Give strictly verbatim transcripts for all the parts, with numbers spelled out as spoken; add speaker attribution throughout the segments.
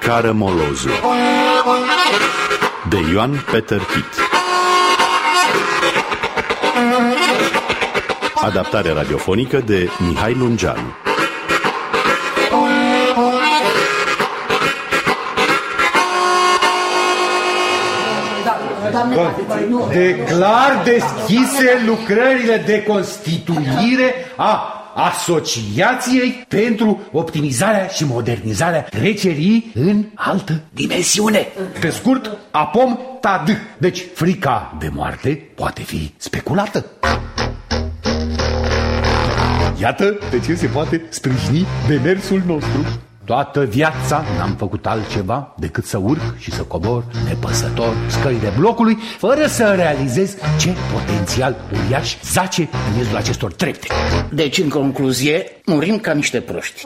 Speaker 1: Cară Molozu de Ioan Peter Pit. Adaptare radiofonică de Mihai Lungeanu.
Speaker 2: Declar deschise lucrările de constituire a Asociației pentru optimizarea și modernizarea trecerii în altă dimensiune. Pe scurt, apom tad. Deci frica de moarte poate fi speculată. Iată de ce se poate sprijini demersul nostru. Toată viața n-am făcut altceva decât să urc și să cobor nepăsător scările blocului, fără să realizez ce potențial uriaș zace în miezul acestor trepte.
Speaker 3: Deci, în concluzie, murim ca niște proști.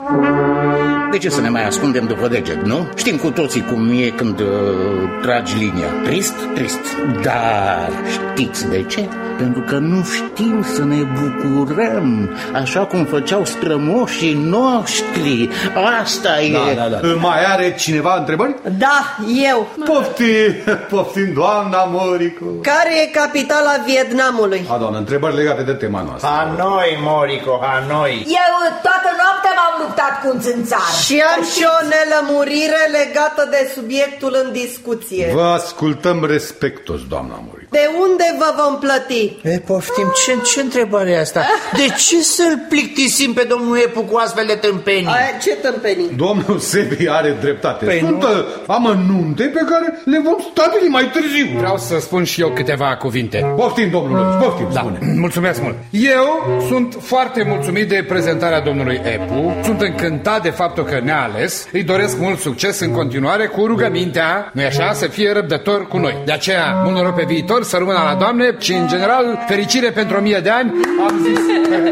Speaker 3: De ce să ne mai ascundem după deget, nu? Știm cu toții cum e când uh, tragi linia. Trist, trist. Dar știți de ce? Pentru că nu știm să ne bucurăm așa cum făceau strămoșii noștri. Asta e.
Speaker 2: Da, da, da. Mai are cineva întrebări?
Speaker 4: Da, eu.
Speaker 2: Poftim, poftim, doamna Morico.
Speaker 4: Care e capitala Vietnamului?
Speaker 2: A, doamnă, întrebări legate de tema noastră.
Speaker 5: Hanoi, Morico, Hanoi.
Speaker 6: Eu toată noaptea m-am luptat cu un țânțar.
Speaker 4: Și am și o nelămurire legată de subiectul în discuție.
Speaker 2: Vă ascultăm respectos, doamna Morico.
Speaker 4: De unde vă vom plăti?
Speaker 5: E, poftim, ce, ce întrebare e asta? De ce să-l plictisim pe domnul Epu cu astfel de tâmpenii?
Speaker 4: Aia, ce tâmpenii?
Speaker 2: Domnul Sebi are dreptate.
Speaker 5: Păi
Speaker 2: Sunt nu? amănunte pe care le vom stabili mai târziu.
Speaker 7: Vreau să spun și eu câteva cuvinte.
Speaker 2: Poftim, domnule, poftim,
Speaker 7: da.
Speaker 2: spune.
Speaker 7: Mulțumesc mult. Eu sunt foarte mulțumit de prezentarea domnului Epu. Sunt încântat de faptul că ne-a ales. Îi doresc mult succes în continuare cu rugămintea, nu-i așa, să fie răbdător cu noi. De aceea, mult noroc pe viitor, să rămână la Doamne și, în general, fericire pentru o mie de ani. Am zis...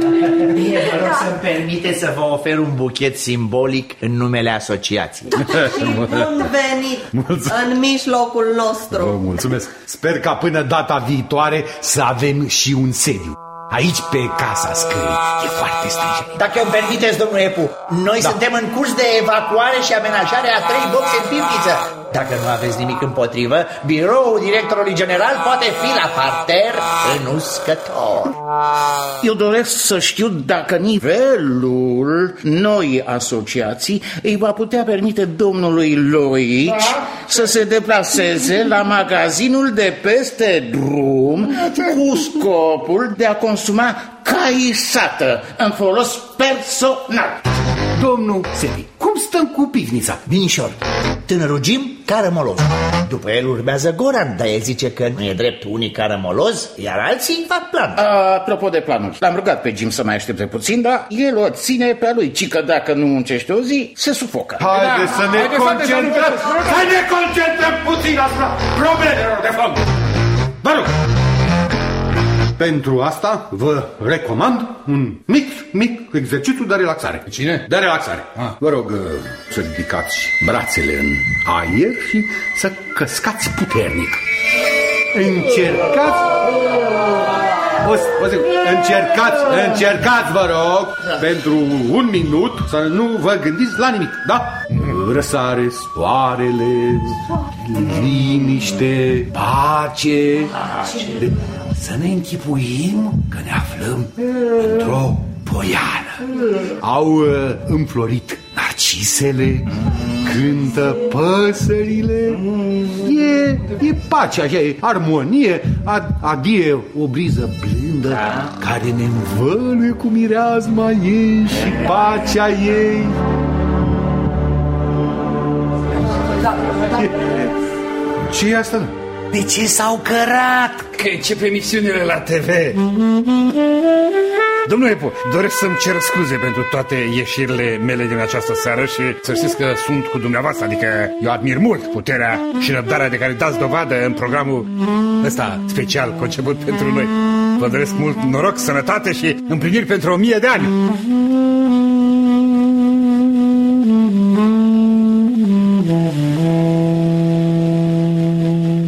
Speaker 5: Mie vă rog să-mi permite să vă ofer un buchet simbolic în numele asociației.
Speaker 4: Bun venit. Mulțumesc. În mijlocul nostru.
Speaker 2: Vă mulțumesc. Sper ca până data viitoare să avem și un sediu. Aici, pe Casa Scării, e foarte stringent.
Speaker 5: Dacă îmi permiteți, domnule Epu, noi da. suntem în curs de evacuare și amenajare a trei boxe în pivniță. Dacă nu aveți nimic împotrivă, biroul directorului general poate fi la parter în uscător.
Speaker 3: Eu doresc să știu dacă nivelul noi asociații îi va putea permite domnului Loici da? să se deplaseze la magazinul de peste drum cu scopul de a consuma caisată în folos personal.
Speaker 2: Domnul Sebi, cum stăm cu pivnița?
Speaker 5: Binișor, tânărul Jim cară moloz. După el urmează Goran, dar el zice că nu e drept, unii cară moloz, iar alții fac plan.
Speaker 3: Apropo de planuri, l-am rugat pe Jim să mai aștepte puțin, dar el o ține pe a lui, ci că dacă nu muncește o zi, se sufocă.
Speaker 2: Haide da, să ne haide concentrăm, să ne concentrăm puțin asupra problemelor de fond. Vă rog, pentru asta vă recomand un mic, mic exercițiu de relaxare.
Speaker 7: Cine?
Speaker 2: De relaxare. Ah. Vă rog să ridicați brațele în aer și să căscați puternic. Încercați... O, o zi, încercați, încercați, vă rog, pentru un minut să nu vă gândiți la nimic, da? Răsare soarele, liniște, pace, pace. Să ne închipuim că ne aflăm într-o poiană. Au uh, înflorit narcisele, cântă păsările. E, e pace, așa, e armonie, ad, adie o briză blândă care ne învăluie cu mireasma ei și pacea ei. Ce e asta?
Speaker 5: De ce s-au cărat?
Speaker 7: Că începe emisiunile la T V. Domnule Epu, doresc să-mi cer scuze pentru toate ieșirile mele din această seară și să știți că sunt cu dumneavoastră, adică eu admir mult puterea și răbdarea de care dați dovadă în programul ăsta special conceput pentru noi. Vă doresc mult noroc, sănătate și împliniri pentru o mie de ani.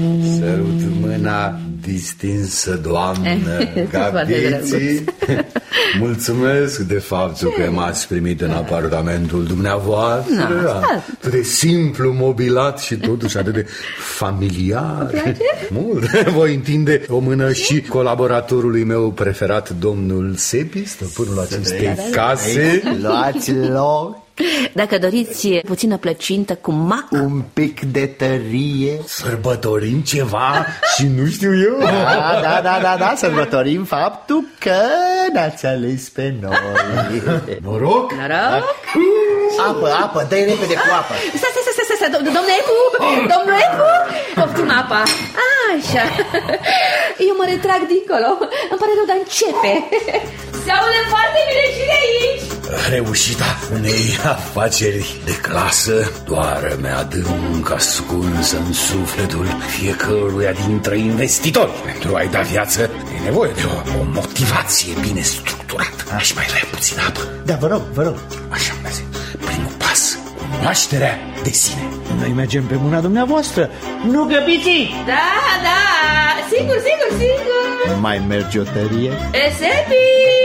Speaker 2: Distinsă doamnă Gabiții. Mulțumesc de faptul că m-ați primit în apartamentul dumneavoastră.
Speaker 8: Da,
Speaker 2: atât de simplu, mobilat și totuși atât de familiar. Mult. Voi întinde o mână și colaboratorului meu preferat, domnul Sepi, stăpânul acestei case.
Speaker 5: Luați loc.
Speaker 8: Dacă doriți puțină plăcintă cu mac,
Speaker 5: un pic de tărie.
Speaker 2: Sărbătorim ceva și nu știu eu.
Speaker 5: Da, da, da, da, da, sărbătorim faptul că ne-ați ales pe noi.
Speaker 2: Noroc?
Speaker 8: Noroc?
Speaker 5: Apă, apă, dă-i repede cu apă.
Speaker 8: Stai, stai, stai, stai, stai, domnule Epu, domnule Epu, poftim apa. Așa, eu mă retrag dincolo, îmi pare rău, dar începe. Se aude foarte bine și de aici.
Speaker 2: Reușita unei afaceri de clasă doar-me adânc ascunsă în sufletul fiecăruia dintre investitori. Pentru a-i da viață e nevoie de o, o motivație bine structurată. Aș mai vrea puțin apă.
Speaker 5: Da, vă rog, vă rog.
Speaker 2: Așa, mersi. Primul pas, cunoașterea de sine.
Speaker 5: Noi mergem pe mâna dumneavoastră. Nu grăbiți!
Speaker 8: Da, da, sigur, sigur, sigur.
Speaker 5: Mai merge o tărie?
Speaker 8: Sepi!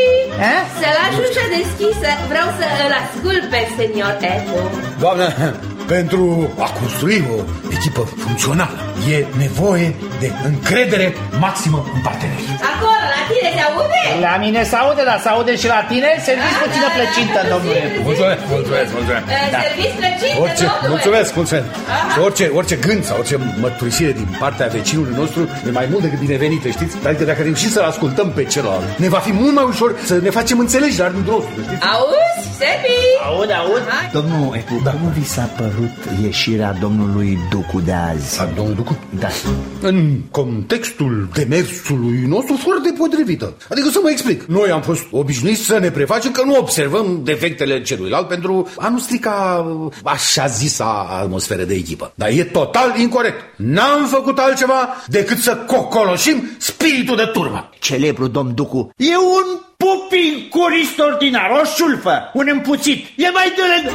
Speaker 8: Să lași ușa deschisă, vreau să îl ascult pe senior Epu.
Speaker 2: Doamnă, pentru a construi o echipă funcțională e nevoie de încredere maximă în parteneri.
Speaker 8: Acolo, la tine se aude?
Speaker 5: La mine se aude, dar se aude și la tine. Serviți puțină plăcintă, domnule.
Speaker 2: Mulțumesc, mulțumesc, mulțumesc.
Speaker 8: Serviți plăcintă,
Speaker 2: orice,
Speaker 8: domnule.
Speaker 2: Mulțumesc, mulțumesc. Și orice, orice gând sau orice mărturisire din partea vecinului nostru e mai mult decât binevenită, știți? Adică dacă reușim să-l ascultăm pe celălalt, ne va fi mult mai ușor să ne facem înțelegi la rândul nostru, știți?
Speaker 8: Auzi, Sepi?
Speaker 5: Aud, aud. Domnul Epu, da. Cum vi s-a părut ieșirea domnului Ducu de azi?
Speaker 2: A, domnul Ducu?
Speaker 5: Da.
Speaker 2: În contextul demersului nostru foarte potrivită. Adică să mă explic. Noi am fost obișnuiți să ne prefacem că nu observăm defectele celuilalt pentru a nu strica așa zisa atmosferă de echipă. Dar e total incorect. N-am făcut altceva decât să cocoloșim spiritul de turmă.
Speaker 5: Celebru domn Ducu e un pupin curist ordinar, o șulfă, un împuțit. E mai de...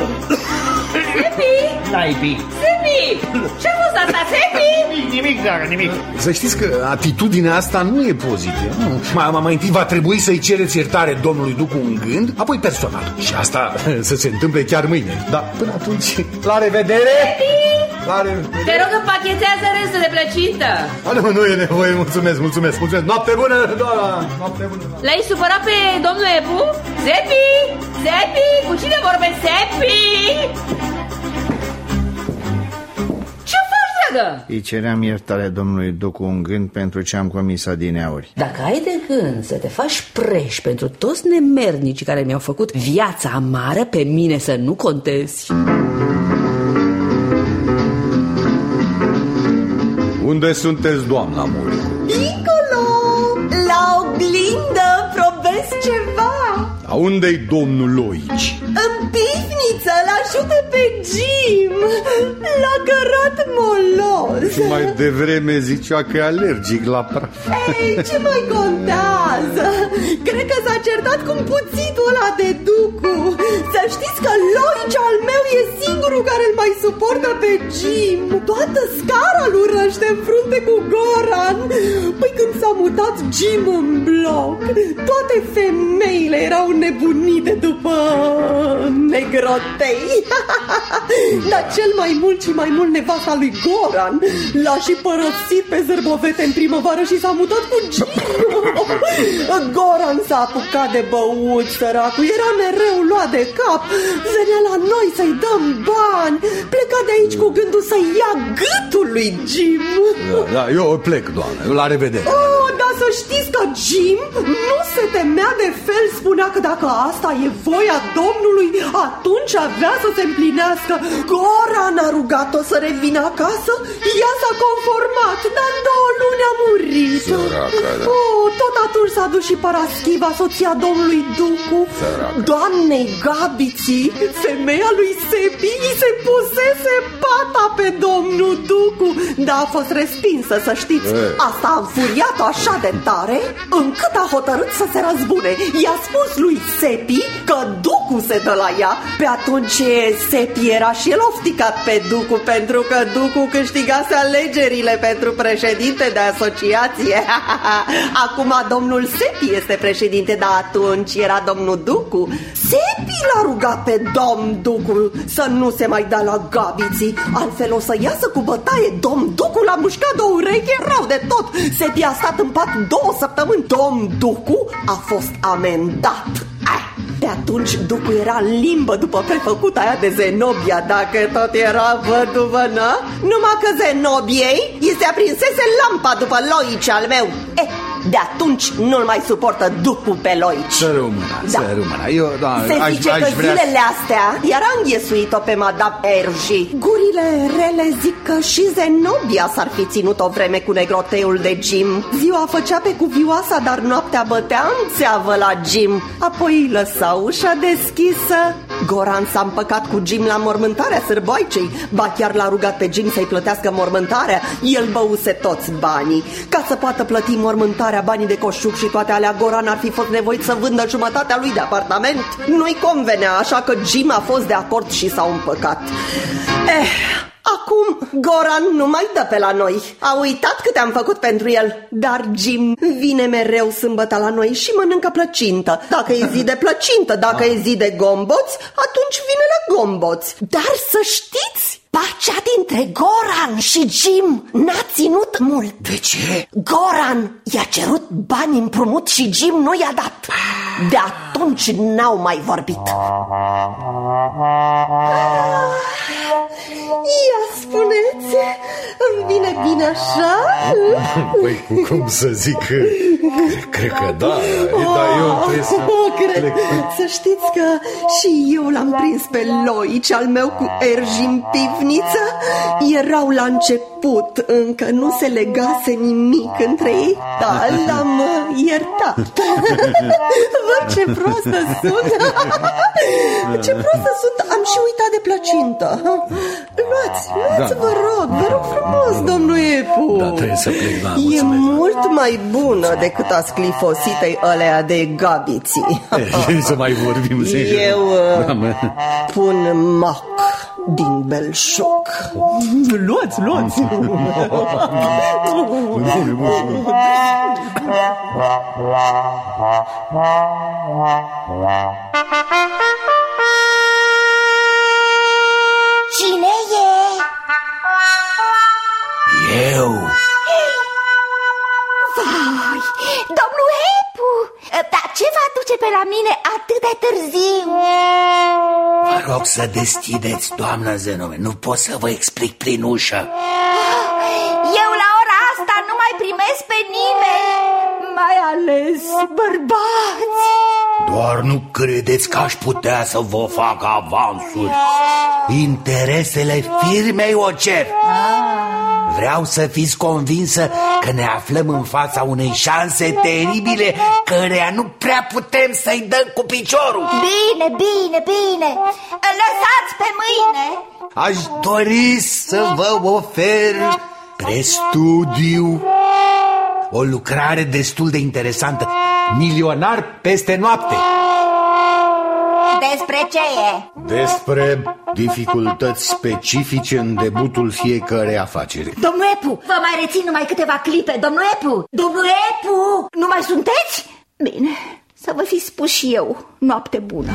Speaker 8: Sepi?
Speaker 5: Naibii.
Speaker 8: Sepi! Ce-a fost asta, Sepi?
Speaker 5: Nimic, nimic, dragă, nimic.
Speaker 2: Să știți că atitudinea asta nu e pozitivă. Mai, mai întâi va trebui să-i cereți iertare domnului Ducu în gând, apoi personal. Și asta să se întâmple chiar mâine. Dar până atunci, la revedere!
Speaker 8: Sepi!
Speaker 2: La revedere!
Speaker 8: Te rog, împachetează restul de plăcintă.
Speaker 2: A, nu, nu e nevoie, mulțumesc, mulțumesc, mulțumesc. Noapte bună, doamna! Noapte bună!
Speaker 8: L-ai supărat pe domnul Epu? Sepi! Sepi! Cu cine vorbești, Sepi? Ce faci, dragă?
Speaker 9: Îi ceream iertare domnului Ducu în gând pentru ce am comis adineauri.
Speaker 8: Dacă ai de gând să te faci preș pentru toți nemernicii care mi-au făcut viața amară, pe mine să nu contezi.
Speaker 2: Unde sunteți, doamna Muricu?
Speaker 4: Dincolo, la oglindă, probesc ceva.
Speaker 2: A unde-i domnul Loici?
Speaker 4: În pivniță, l-ajută pe Jim. L-a cărat molos.
Speaker 2: Și mai devreme zicea că e alergic la praf.
Speaker 4: Ei, ce mai contează? Cred că s-a certat cu puțitul ăla de Ducu. Să știți că Loici al meu e singurul care îl mai suportă pe Jim. Toată scara îl urăște în frunte cu Goran. Păi când s-a mutat Jim în bloc, toate femeile erau nebunite după negrotei. Dar cel mai mult și mai mult nevasta lui Goran l-a și părăsit pe zărbovete în primăvară și s-a mutat cu Jim. Goran s-a apucat de băut, săracul, era mereu luat de cap. Venea la noi să-i dăm bani. Pleca de aici cu gândul să ia gâtul lui Jim.
Speaker 2: Da, da, eu plec, doamne, la revedere.
Speaker 4: Oh, dar să știți că Jim nu se temea de fel. Spunea că dacă asta e voia Domnului, atunci avea să se împlinească. Goran a rugat-o să revină acasă. Ea s-a conformat, dar în două luni a murit.
Speaker 2: Săraca, da.
Speaker 4: Oh, tot atunci s-a dus și Paraschiva, soția domnului Ducu.
Speaker 2: Săraca.
Speaker 4: Doamnei Gabiții, femeia lui Sepi, îi se pusese pata pe domnul Ducu, dar a fost respinsă, să știți.
Speaker 2: E.
Speaker 4: Asta a înfuriat-o așa de tare încât a hotărât să se războie bune. I-a spus lui Sepi că Ducu se dă la ea. Pe atunci Sepi era și el ofticat pe Ducu, pentru că Ducu câștigase alegerile pentru președinte de asociație. Acum domnul Sepi este președinte, dar atunci era domnul Ducu. Sepi l-a rugat pe domn Ducu să nu se mai dea la gabiții, altfel o să iasă cu bătaie. Domn Ducu l-a mușcat de ureche rău de tot. Sepi a stat în pat două săptămâni. Domn Ducu a fost amendat. De atunci Ducu era în limbă după prefăcuta aia de Zenobia, dacă tot era văduvă, nă? Numai că Zenobiei i se aprinsese lampa după Loici al meu. Eh, de atunci nu-l mai suportă Ducu pe Loici.
Speaker 2: Să rămână, da. să rămână. Eu, da,
Speaker 4: Se
Speaker 2: aș,
Speaker 4: zice
Speaker 2: aș
Speaker 4: că
Speaker 2: vrea...
Speaker 4: zilele astea era înghesuit-o pe Madame Erji. Gurile rele zic că și Zenobia s-ar fi ținut o vreme cu negroteul de Jim. Ziua făcea pe cuvioasa, dar noaptea bătea în țeavă la Jim. Apoi lăsa ușa deschisă. Goran s-a împăcat cu Jim la mormântarea sârboaicei. Ba chiar l-a rugat pe Jim să-i plătească mormântarea. El băuse toți banii. Ca să poată plăti mormântarea, banii de coșuc și toate alea, Goran ar fi fost nevoit să vândă jumătatea lui de apartament. Nu-i convenea, așa că Jim a fost de acord și s-au împăcat. Eh... Acum Goran nu mai dă pe la noi. A uitat câte am făcut pentru el. Dar Jim vine mereu sâmbătă la noi și mănâncă plăcintă. Dacă e zi de plăcintă, dacă e zi de gomboți, atunci vine la gomboți. Dar să știți, pacea dintre Goran și Jim n-a ținut mult.
Speaker 3: De ce?
Speaker 4: Goran i-a cerut bani împrumut și Jim nu i-a dat. De atunci n-au mai vorbit. Ia spuneți, îmi vine bine așa?
Speaker 2: Păi cum să zic, cred că da, dar eu trebuie să
Speaker 4: cred. Să știți că și eu l-am prins pe Loici al meu cu Erji în pivniță. Erau la început, încă nu se legase nimic între ei, dar l-am iertat. Văd ce prostă sunt. Ce prostă sunt, am și uitat de plăcintă. Luați, luați, da. vă rog, vă rog frumos, domnul Epu.
Speaker 2: Da, trebuie să plec, da,
Speaker 4: E
Speaker 2: mulțumesc.
Speaker 4: mult mai bună decât a sclifositei alea de gabiții.
Speaker 2: Să mai vorbim, sincer.
Speaker 4: Eu
Speaker 2: da,
Speaker 4: pun mac din belșug. Luați, luați.
Speaker 6: Cine e?
Speaker 3: Eu.
Speaker 6: Vai, domnul Epu, dar ce vă aduce pe la mine atât de târziu?
Speaker 3: Vă rog să deschideți, doamnă Zenobia. Nu pot să vă explic prin ușă.
Speaker 6: Eu la ora asta nu mai primesc pe nimeni, mai ales bărbați.
Speaker 3: Doar nu credeți că aș putea să vă fac avansuri. Interesele firmei o cer. Vreau să fiți convinsă că ne aflăm în fața unei șanse teribile, căreia nu prea putem să-i dăm cu piciorul.
Speaker 6: Bine, bine, bine, lăsați pe mâine.
Speaker 3: Aș dori să vă ofer prestudiu, o lucrare destul de interesantă. Milionar peste noapte.
Speaker 6: Despre ce e?
Speaker 9: Despre dificultăți specifice în debutul fiecărei afaceri.
Speaker 6: Domnul Epu, vă mai rețin numai câteva clipe. Domnul Epu, domnul Epu, nu mai sunteți? Bine, să vă fi spus și eu. Noapte bună.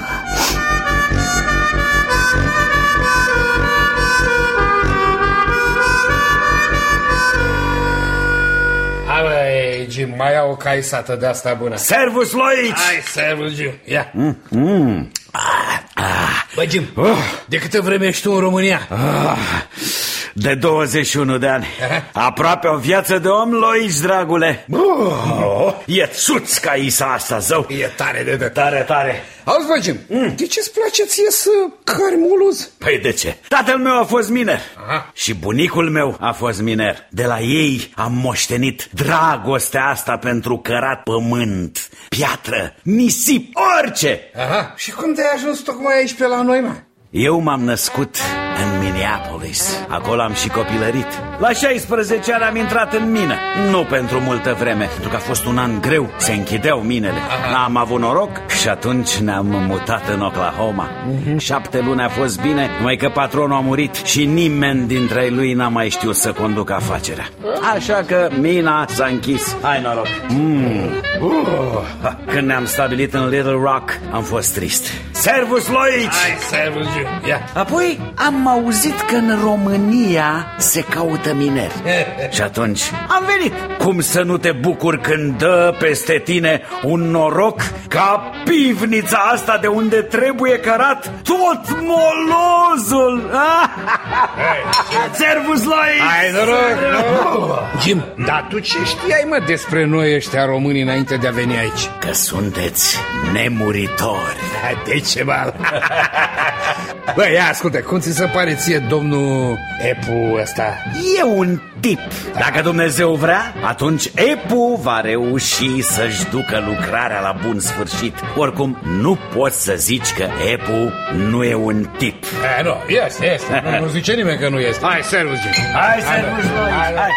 Speaker 7: Hai, băi, Jim, mai ia o caisată de asta bună.
Speaker 3: Servus, Loici!
Speaker 7: Hai, servus, Jim, ia.
Speaker 3: Mm, mm.
Speaker 7: Ah, ah. Băi, Jim, oh. de câtă vreme ești tu în România?
Speaker 3: Ah, de douăzeci și unu de ani. Aproape o viață de om, Loici, dragule. Oh. E țuț ca isa asta, zău.
Speaker 7: E tare de de
Speaker 3: Tare, tare.
Speaker 7: Auzi, bă, Jim, mm. de ce-ți place ție să cari muluz?
Speaker 3: Păi de ce? Tatăl meu a fost miner.
Speaker 7: Aha.
Speaker 3: Și bunicul meu a fost miner. De la ei am moștenit dragostea asta pentru cărat pământ, piatră, nisip, orice.
Speaker 7: Aha. Și cum te-ai ajuns tocmai aici pe la noi, mă?
Speaker 3: Eu m-am născut
Speaker 10: în Minneapolis. Acolo am și copilărit. La șaisprezece ani am intrat în mină. Nu pentru multă vreme, pentru că a fost un an greu. Se închideau minele. N-am avut noroc și atunci ne-am mutat în Oklahoma. Șapte luni a fost bine, numai că patronul a murit și nimeni dintre lui n-a mai știut să conducă afacerea. Așa că mina s-a închis. Hai noroc. Mm. Uh. Când ne-am stabilit în Little Rock, am fost trist. Servus Loici!
Speaker 7: Hai, servus, yeah.
Speaker 10: Apoi am auzit că în România se caută mineri. Și atunci am venit. Cum să nu te bucuri când dă peste tine un noroc ca pivnița asta de unde trebuie cărat tot molozul. Servus Loici!
Speaker 7: Hai noroc! Jim, dar tu ce știai, mă, despre noi ăștia români înainte de a veni aici?
Speaker 10: Că sunteți nemuritori.
Speaker 7: De ce, bă? Bă, ia, ascultă, cum ți se pare ție domnul Epu ăsta?
Speaker 10: E un tip. Dacă Dumnezeu vrea, atunci Epu va reuși să-și ducă lucrarea la bun sfârșit. Oricum, nu poți să zici că Epu nu e un tip.
Speaker 7: E, nu, este, este. Nu, nu zice nimeni că nu este. Hai, servus, Jim.
Speaker 10: Hai, servus, hai, hai.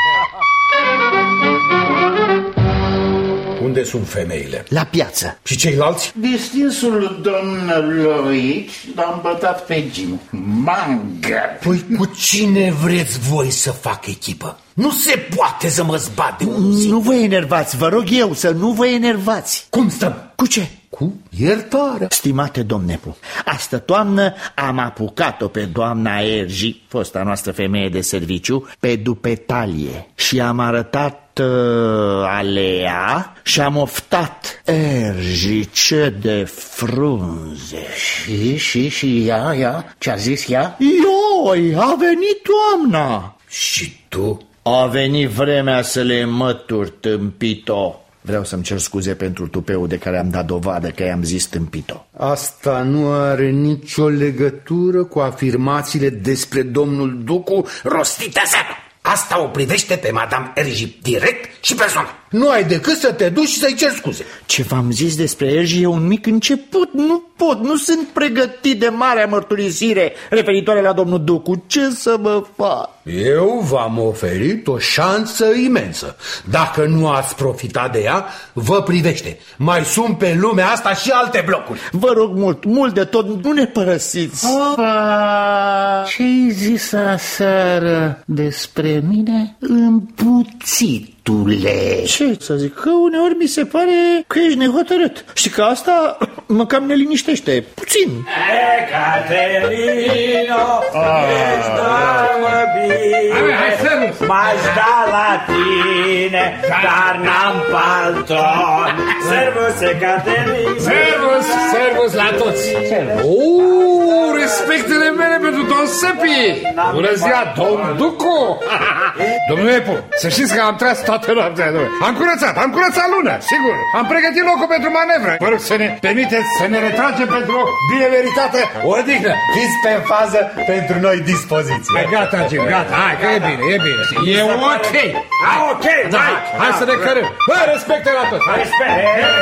Speaker 2: Unde sunt femeile?
Speaker 9: La piață.
Speaker 2: Și ceilalți?
Speaker 3: Distinsul domn Loici l-a îmbătat pe Jim. Mangă!
Speaker 2: Păi cu cine vreți voi să fac echipă? Nu se poate să mă zbat de unul singur.
Speaker 9: Nu vă enervați, vă rog eu să nu vă enervați.
Speaker 2: Cum stăm?
Speaker 9: Cu ce?
Speaker 2: Cu iertare.
Speaker 9: Stimate domn Nepu, astă toamnă am apucat-o pe doamna Ergi, fosta noastră femeie de serviciu, pe dupetalie și am arătat uh, alea și am oftat. Ergi, ce de frunze.
Speaker 3: Și, și, și ea, ea, ce-a zis ea?
Speaker 9: Ioi, a venit toamna.
Speaker 2: Și tu?
Speaker 9: A venit vremea să le mături, tâmpito. Vreau să-mi cer scuze pentru tupeul de care am dat dovadă că i-am zis tâmpito.
Speaker 2: Asta nu are nicio legătură cu afirmațiile despre domnul Ducu rostite aseară. Asta o privește pe Madame Ergi direct și personal. Nu ai decât să te duci și să-i ceri scuze.
Speaker 9: Ce v-am zis despre Ergi e un mic început. Nu pot, nu sunt pregătit de marea mărturisire referitoare la domnul Ducu. Ce să mă fac?
Speaker 2: Eu v-am oferit o șansă imensă. Dacă nu ați profitat de ea, vă privește. Mai sunt pe lumea asta și alte blocuri.
Speaker 9: Vă rog mult, mult de tot, nu ne părăsiți.
Speaker 3: Opa! Ce-ai zis aseară despre mine? Împuțitule.
Speaker 9: Ce să zic? Că uneori mi se pare că ești nehotărât. Și că asta mă cam ne liniștește. Puțin.
Speaker 10: Ecaterino, ești doamă bine, m-aș da la tine, dar n-am palton. Servus, Ecaterino.
Speaker 7: Servus, servus la toți. Oh, respectele mele pentru domn Sepi. Bună ziua, domn Ducu. Domnul Epu, să știți că am tras toată noaptea. Am curățat, am curățat lună, sigur. Am pregătit locul pentru manevră. Vă rog să ne permiteți să ne retragem pentru o bine meritată odihnă.
Speaker 2: Fiți pe fază pentru noi dispoziții.
Speaker 7: Hai, gata, Jim, gata. Hai, că e bine, e bine. E ok.
Speaker 10: Hai, ok,
Speaker 7: da,
Speaker 10: hai.
Speaker 7: Hai să ne cărăm. Bă, respecte la toți.
Speaker 10: Respect.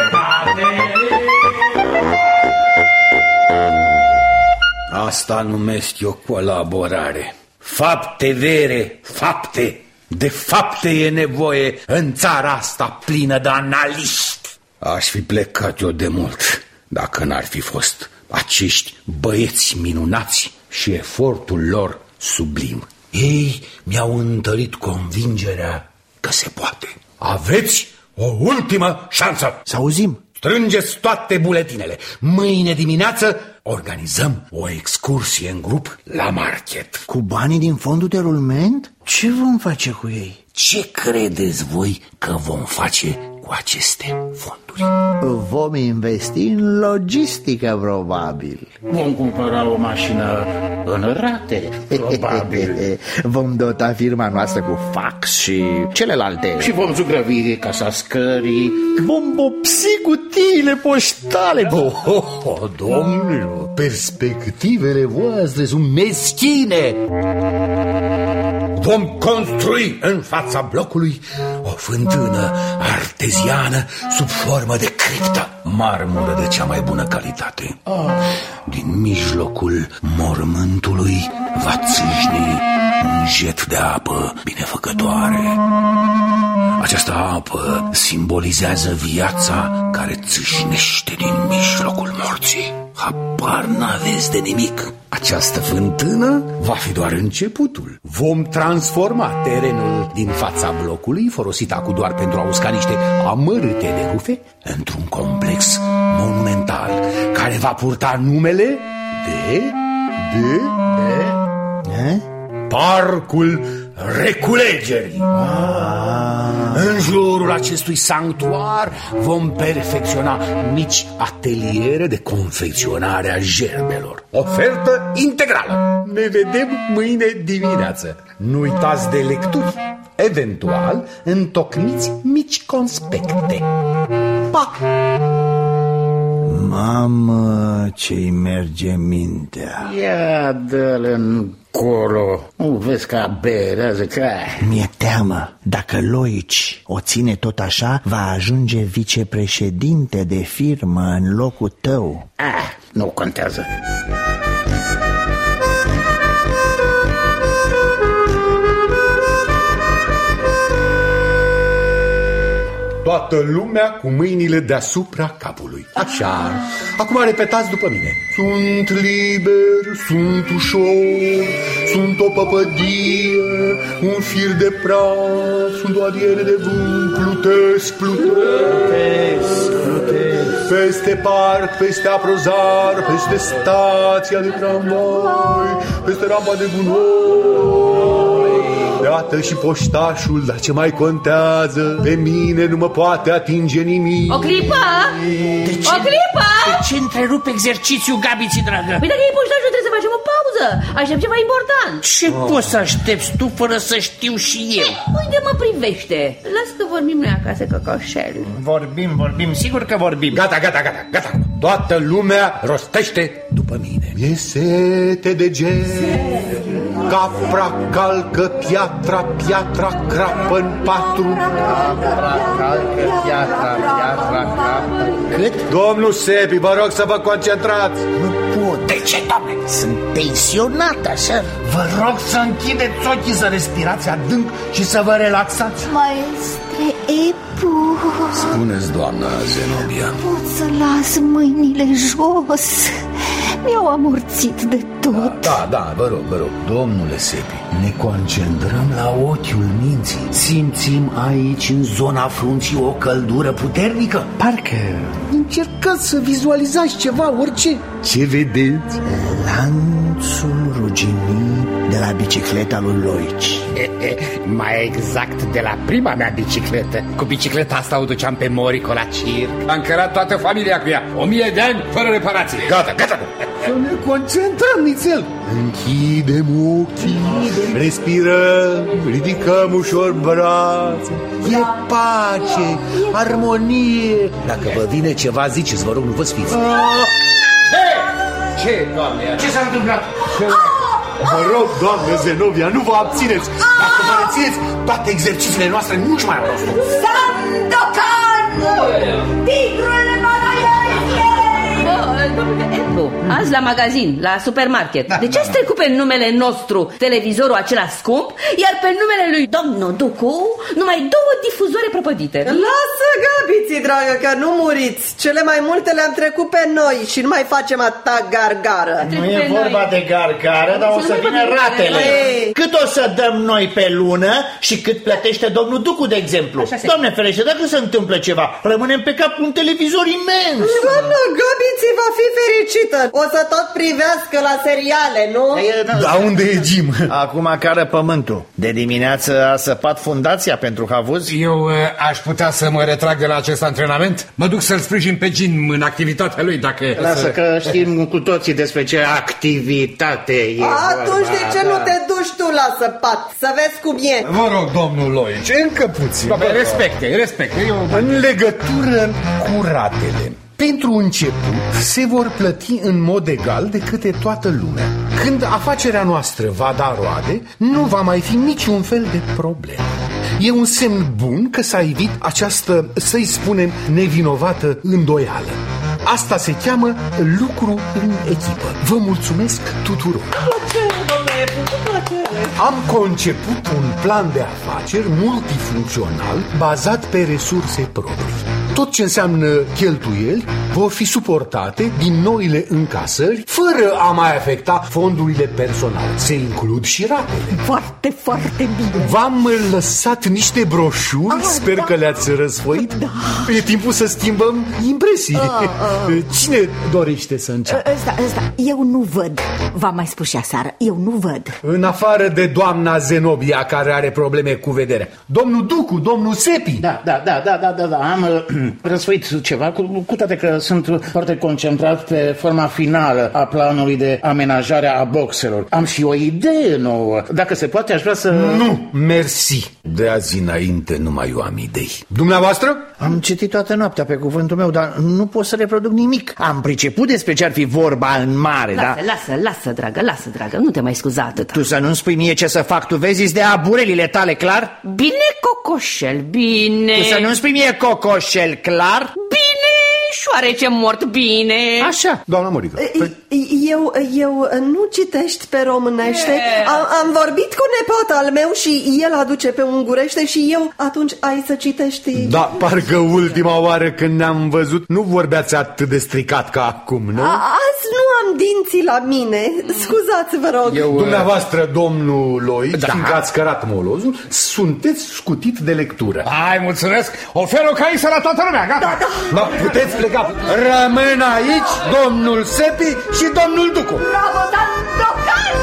Speaker 2: Asta numesc eu colaborare. Fapte vere, fapte. De fapte e nevoie în țara asta plină de analiști. Aș fi plecat eu de mult dacă n-ar fi fost acești băieți minunați și efortul lor sublim. Ei mi-au întărit convingerea că se poate. Aveți o ultimă șansă.
Speaker 9: Să auzim.
Speaker 2: Strângeți toate buletinele. Mâine dimineață organizăm o excursie în grup la market.
Speaker 9: Cu banii din fondul de rulment? Ce vom face cu ei?
Speaker 2: Ce credeți voi că vom face cu aceste fonduri?
Speaker 9: Vom investi în logistică, probabil.
Speaker 3: Vom cumpăra o mașină în rate, probabil.
Speaker 9: Vom dota firma noastră cu fax și celelalte.
Speaker 3: Și vom zugrăvi casa scării.
Speaker 9: Vom vopsi cutiile poștale.
Speaker 2: Oh, oh, oh, domnilor, perspectivele voastre sunt meschine. Vom construi în fața blocului o fântână arteziană sub formă de criptă, marmură de cea mai bună calitate. Din mijlocul mormântului va țâșni un jet de apă binefăcătoare. Această apă simbolizează viața care țâșnește din mijlocul morții. Habar n-aveți de nimic. Această fântână va fi doar începutul. Vom transforma terenul din fața blocului, folosit acum doar pentru a usca niște amărâte de rufe, într-un complex monumental care va purta numele de... de... de...
Speaker 9: Eh?
Speaker 2: Parcul Reculegerii. În jurul acestui sanctuar vom perfecționa mici ateliere de confecționare a gerbelor. Ofertă integrală. Ne vedem mâine dimineață. Nu uitați de lecturi. Eventual, întocmiți mici conspecte. Pa!
Speaker 9: Mamă, ce-i merge mintea.
Speaker 3: Ia dă-l încolo. Nu vezi că aberează ca...
Speaker 9: Mi-e teamă. Dacă Loici o ține tot așa, va ajunge vicepreședinte de firmă în locul tău.
Speaker 3: Ah, nu contează.
Speaker 2: Toată lumea cu mâinile deasupra capului. Așa. Acum repetați după mine. Sunt liber, sunt ușor, sunt o păpădie, un fir de praf, sunt o adiere de vânt, plutesc, plutesc, plutesc. Peste parc, peste aprozar, peste stația de tramvai, peste rampa de gunoi. Iată și poștașul, dar ce mai contează? Pe mine nu mă poate atinge nimic.
Speaker 8: O clipă!
Speaker 3: De ce,
Speaker 8: o clipă!
Speaker 3: De ce întrerup exercițiul, Gabiții, dragă?
Speaker 8: Păi dacă e poștașul, trebuie să facem o pauză. Aștept ceva important.
Speaker 3: Ce oh. poți să aștepți tu fără să știu și eu?
Speaker 8: Uite, mă privește. Las că vorbim noi acasă, căcășel.
Speaker 9: Vorbim, vorbim, sigur că vorbim.
Speaker 2: Gata, gata, gata, gata. Toată lumea rostește după mine. Mi-e sete de ger, capra calcă piatra, piatra crapă în patru.
Speaker 9: Capra calcă piatra, piatra crapă.
Speaker 2: Cât? Domnul Sepi, vă rog să vă concentrați.
Speaker 9: Nu pot.
Speaker 3: De ce, doamne? Sunt tensionat așa.
Speaker 9: Vă rog să închideți ochii, să respirați adânc și să vă relaxați.
Speaker 6: Maestre Epu,
Speaker 2: Spuneți, doamna Zenobia.
Speaker 6: pot să las mâinile jos? Mi-au amorțit de tot.
Speaker 2: Da, da, vă rog, vă rog. Domnule Sepi, ne concentrăm la ochiul minții. Simțim aici, în zona frunții, o căldură puternică.
Speaker 9: Parcă
Speaker 2: Încercați să vizualizați ceva, orice. Ce vedeți?
Speaker 9: lanțul ruginit de la bicicleta lui Loici.
Speaker 3: Mai exact de la prima mea bicicletă. Cu bicicleta asta o duceam pe Morico la circ.
Speaker 7: Am cărat toată familia cu ea. O mie de ani fără reparație.
Speaker 2: Gata, gata. Să ne concentrăm, nițel. Închidem ochii, respirăm, ridicăm ușor brațe. E pace, armonie. Dacă vă vine ceva, ziceți, vă rog, nu vă sfiți.
Speaker 7: Ce? Ce, doamne? Ce s-a întâmplat?
Speaker 2: Vă rog, doamnă Zenobia, nu vă abțineți. Dacă vă rețineți, toate exercițiile noastre nu-și mai au rostul.
Speaker 6: Sandokan! Tigrul Madagascar!
Speaker 8: Nu, azi la magazin, la supermarket.
Speaker 9: Da,
Speaker 8: De ce
Speaker 9: da,
Speaker 8: ați trecut pe numele nostru televizorul acela scump, iar pe numele lui domnul Ducu numai două difuzoare prăpădite?
Speaker 4: Lasă, Gabiții, dragă, că nu muriți. Cele mai multe le-am trecut pe noi și nu mai facem atâta gargară.
Speaker 9: Nu e vorba de gargară, dar o să vină ratele. Cât o să dăm noi pe lună și cât plătește domnul Ducu, de exemplu? Doamne ferește, dacă se întâmplă ceva, rămânem pe cap cu un televizor imens.
Speaker 4: Doamna Gabiții va fi fericită. O să tot privească la seriale, nu?
Speaker 2: Da, unde e Jim?
Speaker 9: Acum cară pământul. De dimineață a săpat fundația pentru havuz.
Speaker 7: Eu uh, aș putea să mă retrag de la acest antrenament. Mă duc să-l sprijin pe Jim în activitatea lui, dacă...
Speaker 3: Lasă că știm cu toții despre ce activitate e.
Speaker 4: Atunci de ce nu te duci tu la săpat? Să vezi cum e.
Speaker 7: Vă rog, domnul Loici.
Speaker 2: Încă puțin.
Speaker 7: Doamne, respecte, respecte. Eu...
Speaker 2: În legătură cu ratele, pentru început se vor plăti în mod egal de către toată lumea. Când afacerea noastră va da roade, nu va mai fi niciun fel de problemă. E un semn bun că s-a evit această, să-i spunem, nevinovată îndoială. Asta se cheamă lucru în echipă. Vă mulțumesc tuturor!
Speaker 5: domnule Epu.
Speaker 2: Am conceput un plan de afaceri multifuncțional bazat pe resurse proprii. Tot ce înseamnă cheltuieli vor fi suportate din noile încasări, fără a mai afecta fondurile personale. Se includ și ratele.
Speaker 6: Foarte, foarte bine.
Speaker 2: V-am lăsat niște broșuri, ah, sper da. că le-ați răsfoit. Da. E timpul să schimbăm impresii. Ah, ah. Cine dorește să înceapă?
Speaker 6: Ăsta, ăsta, eu nu văd. V-am mai spus și aseară, eu nu văd.
Speaker 2: În afară de doamna Zenobia, care are probleme cu vederea. Domnul Ducu, domnul Sepi.
Speaker 3: Da, da, da, da, da, da, da. Am răsfoit ceva, cu, cu toate că sunt foarte concentrat pe forma finală a planului de amenajare a boxelor. Am și o idee nouă. Dacă se poate, aș vrea să...
Speaker 2: Nu, mersi. De azi înainte nu mai eu am idei. Dumneavoastră?
Speaker 9: Am citit toată noaptea pe cuvântul meu, dar nu pot să reproduc nimic. Am priceput despre ce ar fi vorba în mare,
Speaker 8: lasă,
Speaker 9: da?
Speaker 8: Lasă, lasă, dragă, lasă, dragă, nu te mai scuza atât.
Speaker 9: Tu să nu-mi spui mie ce să fac, tu vezi de aburelile tale, clar?
Speaker 8: Bine, cocoșel, bine.
Speaker 9: Tu să nu-mi spui mie cocoșel, clar?
Speaker 8: Bine, șoarece mort, bine.
Speaker 2: Așa, doamna Morică.
Speaker 4: Eu, eu nu citești pe românește. Am, am vorbit cu nepotul al meu și el aduce pe ungurește și eu atunci ai să citești.
Speaker 2: Da, parcă ultima oară când ne-am văzut nu vorbeați atât de stricat ca acum, nu?
Speaker 4: A, azi nu am dinții la mine. Scuzați, vă rog.
Speaker 2: Eu, dumneavoastră, domnul Loi, da. fiindcă ați cărat molozul, sunteți scutit de lectură.
Speaker 7: Hai, mulțumesc. Ofer o caisă la toată lumea, gata.
Speaker 4: Da, da.
Speaker 2: Da, puteți pleca. Rămân aici domnul Sepi și domnul Ducu.
Speaker 6: Bravo, Sandokan!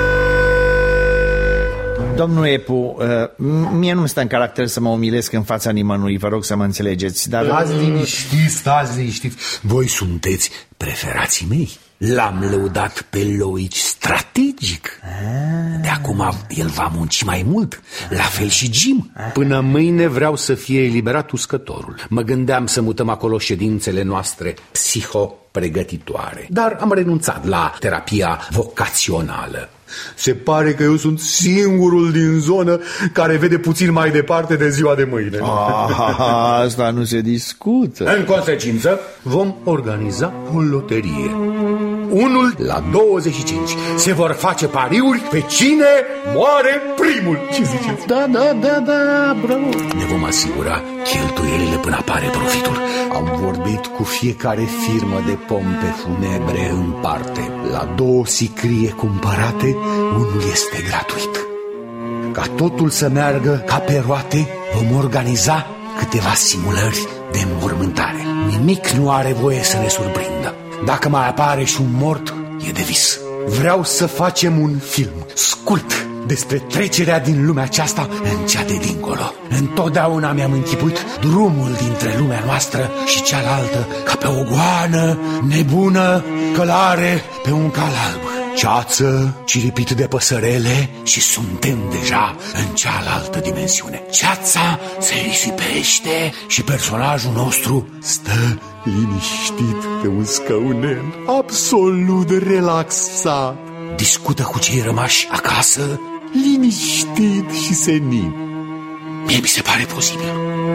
Speaker 9: Domnul Epu, uh, mie nu-mi stă în caracter să mă umilesc în fața nimănui, vă rog să mă înțelegeți, dar...
Speaker 2: Stați liniștiți, stați liniștiți. Voi sunteți preferații mei. L-am lăudat pe Loici strategic. De acum el va munci mai mult. La fel și Jim. Până mâine vreau să fie eliberat uscătorul. Mă gândeam să mutăm acolo ședințele noastre psihopregătitoare, dar am renunțat la terapia vocațională. Se pare că eu sunt singurul din zonă care vede puțin mai departe de ziua de mâine.
Speaker 9: Ah, asta nu se discută.
Speaker 2: În consecință, vom organiza o loterie. Unul la douăzeci și cinci. Se vor face pariuri pe cine moare primul. Ce ziceți?
Speaker 9: Da, da, da, da, bravo.
Speaker 2: Ne vom asigura cheltuielile până apare profitul. Am vorbit cu fiecare firmă de pompe funebre în parte. La două sicrie cumpărate, unul este gratuit. Ca totul să meargă ca pe roate, vom organiza câteva simulări de înmormântare. Nimic nu are voie să ne surprindă. Dacă mai apare și un mort, e de vis. Vreau să facem un film scurt despre trecerea din lumea aceasta în cea de dincolo. Întotdeauna mi-am închipuit drumul dintre lumea noastră și cealaltă ca pe o goană nebună călare pe un cal alb. Ceață, ciripit de păsărele și suntem deja în cealaltă dimensiune. Ceața se risipește și personajul nostru stă liniștit pe un scaunel, absolut relaxat. Discută cu cei rămași acasă, liniștit și senin. Mie mi se pare posibil.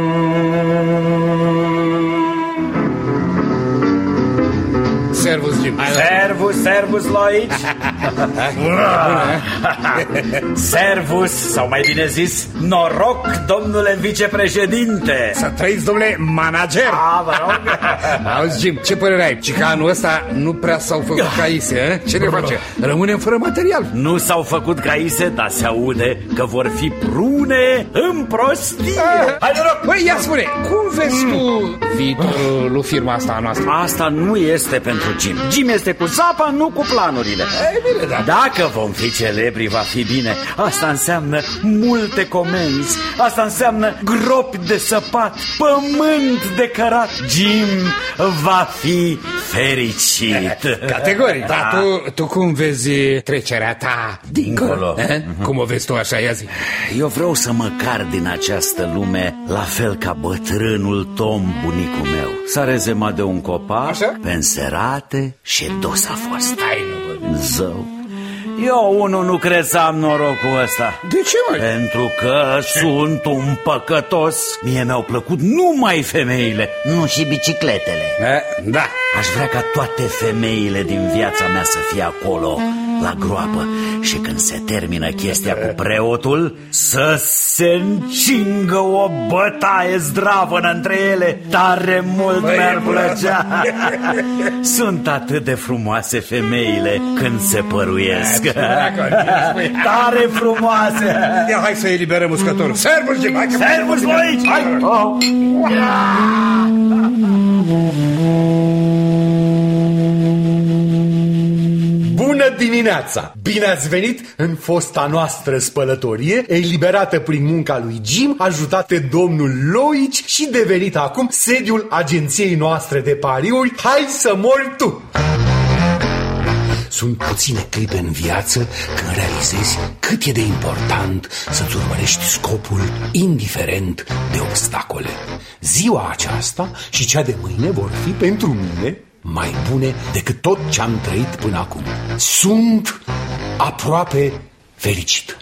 Speaker 7: Servus, Jim.
Speaker 10: Servus, servus, Loici. Servus, sau mai bine zis, noroc, domnule vicepreședinte.
Speaker 7: Să trăiți, domnule manager.
Speaker 10: A, vă rog.
Speaker 7: Auzi, Jim, ce părere ai? Ci că anul ăsta nu prea s-au făcut caise, eh? Ce ne face? Rămânem fără material.
Speaker 10: Nu s-au făcut caise, dar se aude că vor fi prune în prostie. Hai, noroc!
Speaker 7: Păi, ia spune, cum vezi tu viitorul lui firma asta a noastră?
Speaker 10: Asta nu este pentru Jim. Jim este cu zapa, nu cu planurile.
Speaker 7: E bine, da.
Speaker 10: Dacă vom fi celebri, va fi bine. Asta înseamnă multe comenzi. Asta înseamnă gropi de săpat, pământ de cărat. Jim va fi fericit.
Speaker 7: Categoric. Dar tu, tu cum vezi trecerea ta dincolo? Eh? Uh-huh. Cum o vezi tu așa, ia zi?
Speaker 10: Eu vreau să mă car din această lume la fel ca bătrânul Tom, bunicul meu. S-a rezemat de un copac, așa? Penserate și dos a fost.
Speaker 7: Hai, nu văd.
Speaker 10: Zău. Eu, unul, nu cred să am norocul ăsta.
Speaker 7: De ce, măi?
Speaker 10: Pentru că sunt un păcătos. Mie mi-au plăcut numai femeile, nu și bicicletele.
Speaker 7: E, da.
Speaker 10: Aș vrea ca toate femeile din viața mea să fie acolo, la groapă. Și când se termină chestia cu preotul, să se încingă o bătaie zdravănă între ele. Tare mult mi-ar plăcea. Sunt atât de frumoase femeile când se păruiesc. Tare frumoase.
Speaker 7: Ia, hai să eliberăm uscătorul. Servus, Jim, hai că...
Speaker 10: Servus, voi aici, hai! Oh.
Speaker 2: Bună dimineața! Bine ați venit în fosta noastră spălătorie, eliberată prin munca lui Jim, ajutat de domnul Loici și devenită acum sediul agenției noastre de pariuri. Hai să mori tu! Sunt puține clipe în viață când realizezi cât e de important să-ți urmărești scopul indiferent de obstacole. Ziua aceasta și cea de mâine vor fi pentru mine mai bune decât tot ce am trăit până acum. Sunt aproape fericit.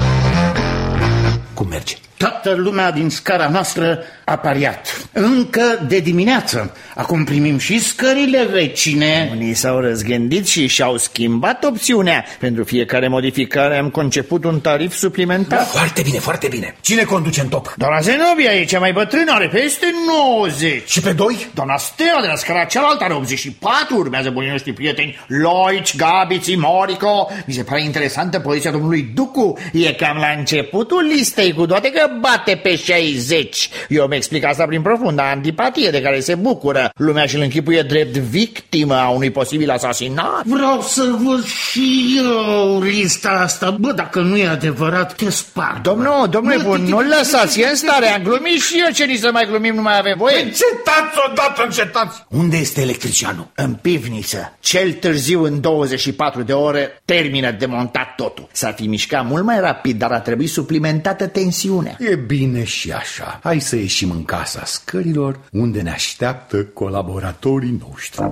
Speaker 2: Cum merge?
Speaker 3: Toată lumea din scara noastră a pariat. Încă de dimineață. Acum primim și scările vecine.
Speaker 9: Unii s-au răzgândit și și-au schimbat opțiunea. Pentru fiecare modificare am conceput un tarif suplimentar.
Speaker 2: Da, foarte bine, foarte bine. Cine conduce în top?
Speaker 9: Doamna Zenobia e cea mai bătrână, are peste nouăzeci.
Speaker 2: Și pe doi?
Speaker 9: Doamna Stella de la scara cealaltă are optzeci și patru. Urmează bunii noștri prieteni Loici, Gabiți, Morico. Mi se pare interesantă poziția domnului Ducu. E cam la începutul listei, cu toate că bate pe șaizeci. Eu mi explic asta prin profunda antipatie de care se bucură. Lumea și-l închipuie drept victimă a unui posibil asasinat.
Speaker 3: Vreau să văd și eu lista asta. Bă, dacă nu e adevărat, te sparg.
Speaker 9: Domnul, domnule bun, nu-l lăsați, e în stare. Am glumit și eu, ce ni să mai glumim, nu mai avem voie.
Speaker 2: Încetați odată, încetați! Unde este electricianul?
Speaker 9: În pivniță. Cel târziu în douăzeci și patru de ore termină de montat totul. S-ar fi mișcat mult mai rapid, dar a trebuit suplimentată tensiunea.
Speaker 2: E bine și așa. Hai să ieșim în casa scărilor, unde ne așteaptă colaboratorii noștri.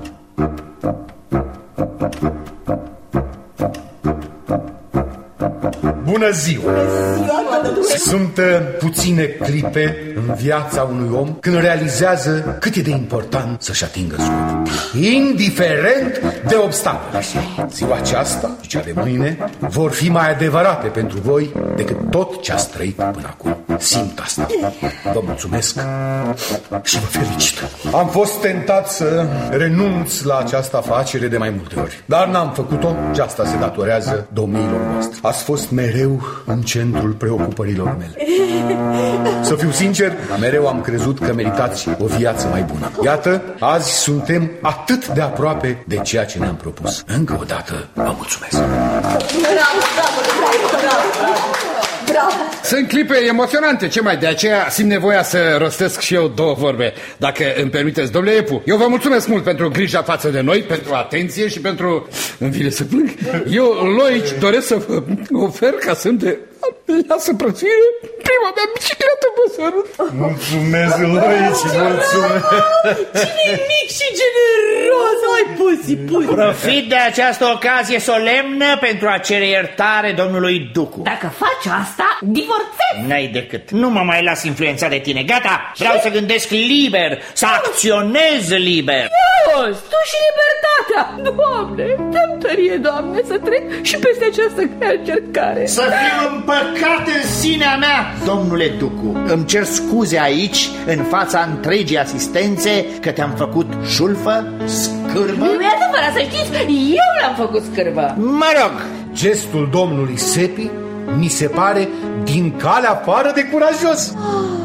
Speaker 2: Bună ziua! Sunt uh, puține clipe în viața unui om când realizează cât e de important să-și atingă scopul, indiferent de obstacole. Ziua aceasta și cea de mâine vor fi mai adevărate pentru voi decât tot ce ați trăit până acum. Simt asta. Vă mulțumesc și vă felicit. Am fost tentat să renunț la această afacere de mai multe ori, dar n-am făcut-o și asta se datorează domniilor voastre. Ați fost mereu în centrul preocupărilor mele. Să fiu sincer, mereu am crezut că meritați o viață mai bună. Iată, azi suntem atât de aproape de ceea ce ne-am propus. Încă o dată vă mulțumesc.
Speaker 4: Bravo, bravo, bravo, bravo. Bravo.
Speaker 7: Sunt clipe emoționante, ce mai, de aceea simt nevoia să rostesc și eu două vorbe. Dacă îmi permiteți, domnule Epu, eu vă mulțumesc mult pentru grija față de noi, pentru atenție și pentru... Îmi vine să plâng. Eu, Loici, doresc să vă ofer ca semn de lasă prățuire prima mea bicicletă, vă sărut.
Speaker 2: Mulțumesc, Loici, mulțumesc.
Speaker 4: Cine e mic și generos? Hai, pusi, pusi.
Speaker 9: Profit de această ocazie solemnă pentru a cere iertare domnului Ducu.
Speaker 6: Dacă faci asta, divorțezi.
Speaker 9: N-ai decât. Nu mă mai las influența de tine. Gata, vreau să gândesc liber, să acționez liber.
Speaker 8: Ios, tu și libertatea. Doamne, dă-mi tărie, Doamne, să trec și peste această grea încercare.
Speaker 9: Să fiu împăcat în sinea mea. Domnule Ducu, îmi cer scuze aici, în fața întregii asistențe, că te-am făcut șulfă, scârbă.
Speaker 8: Nu e adevărat, să știți, eu l-am făcut scârbă.
Speaker 9: Mă rog.
Speaker 2: Gestul domnului Sepi mi se pare din calea afară de curajos.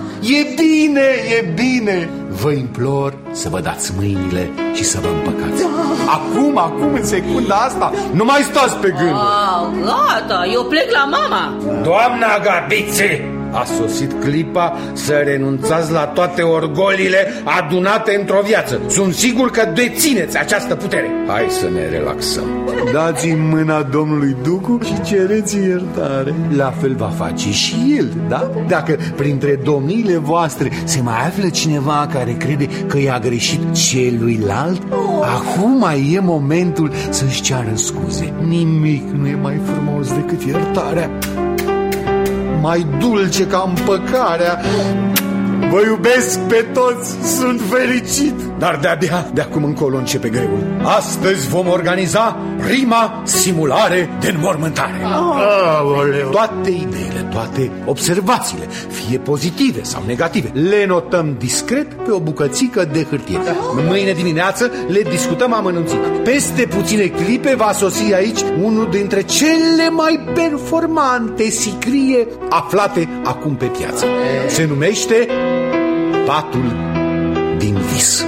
Speaker 2: E bine, e bine. Vă implor să vă dați mâinile și să vă împăcați. Acum, acum, în secunda asta, nu mai stați pe gând.
Speaker 8: Ah, gata, eu plec la mama.
Speaker 2: Doamna Gabițe, a sosit clipa să renunțați la toate orgolile adunate într-o viață. Sunt sigur că dețineți această putere. Hai să ne relaxăm. Dați-mi mâna domnului Ducu și cereți iertare. La fel va face și el, da? Dacă printre domniile voastre se mai află cineva care crede că i-a greșit celuilalt, acum e momentul să-și ceară scuze. Nimic nu e mai frumos decât iertarea, mai dulce ca împăcarea. Vă iubesc pe toți, sunt fericit. Dar de-abia de acum încolo începe greul. Astăzi vom organiza prima simulare de înmormântare. oh. Toate ideile, toate observațiile, fie pozitive sau negative, le notăm discret pe o bucățică de hârtie. Mâine dimineață le discutăm amănunțit. Peste puține clipe va sosi aici unul dintre cele mai performante sicrie aflate acum pe piață. Se numește Patul din Vis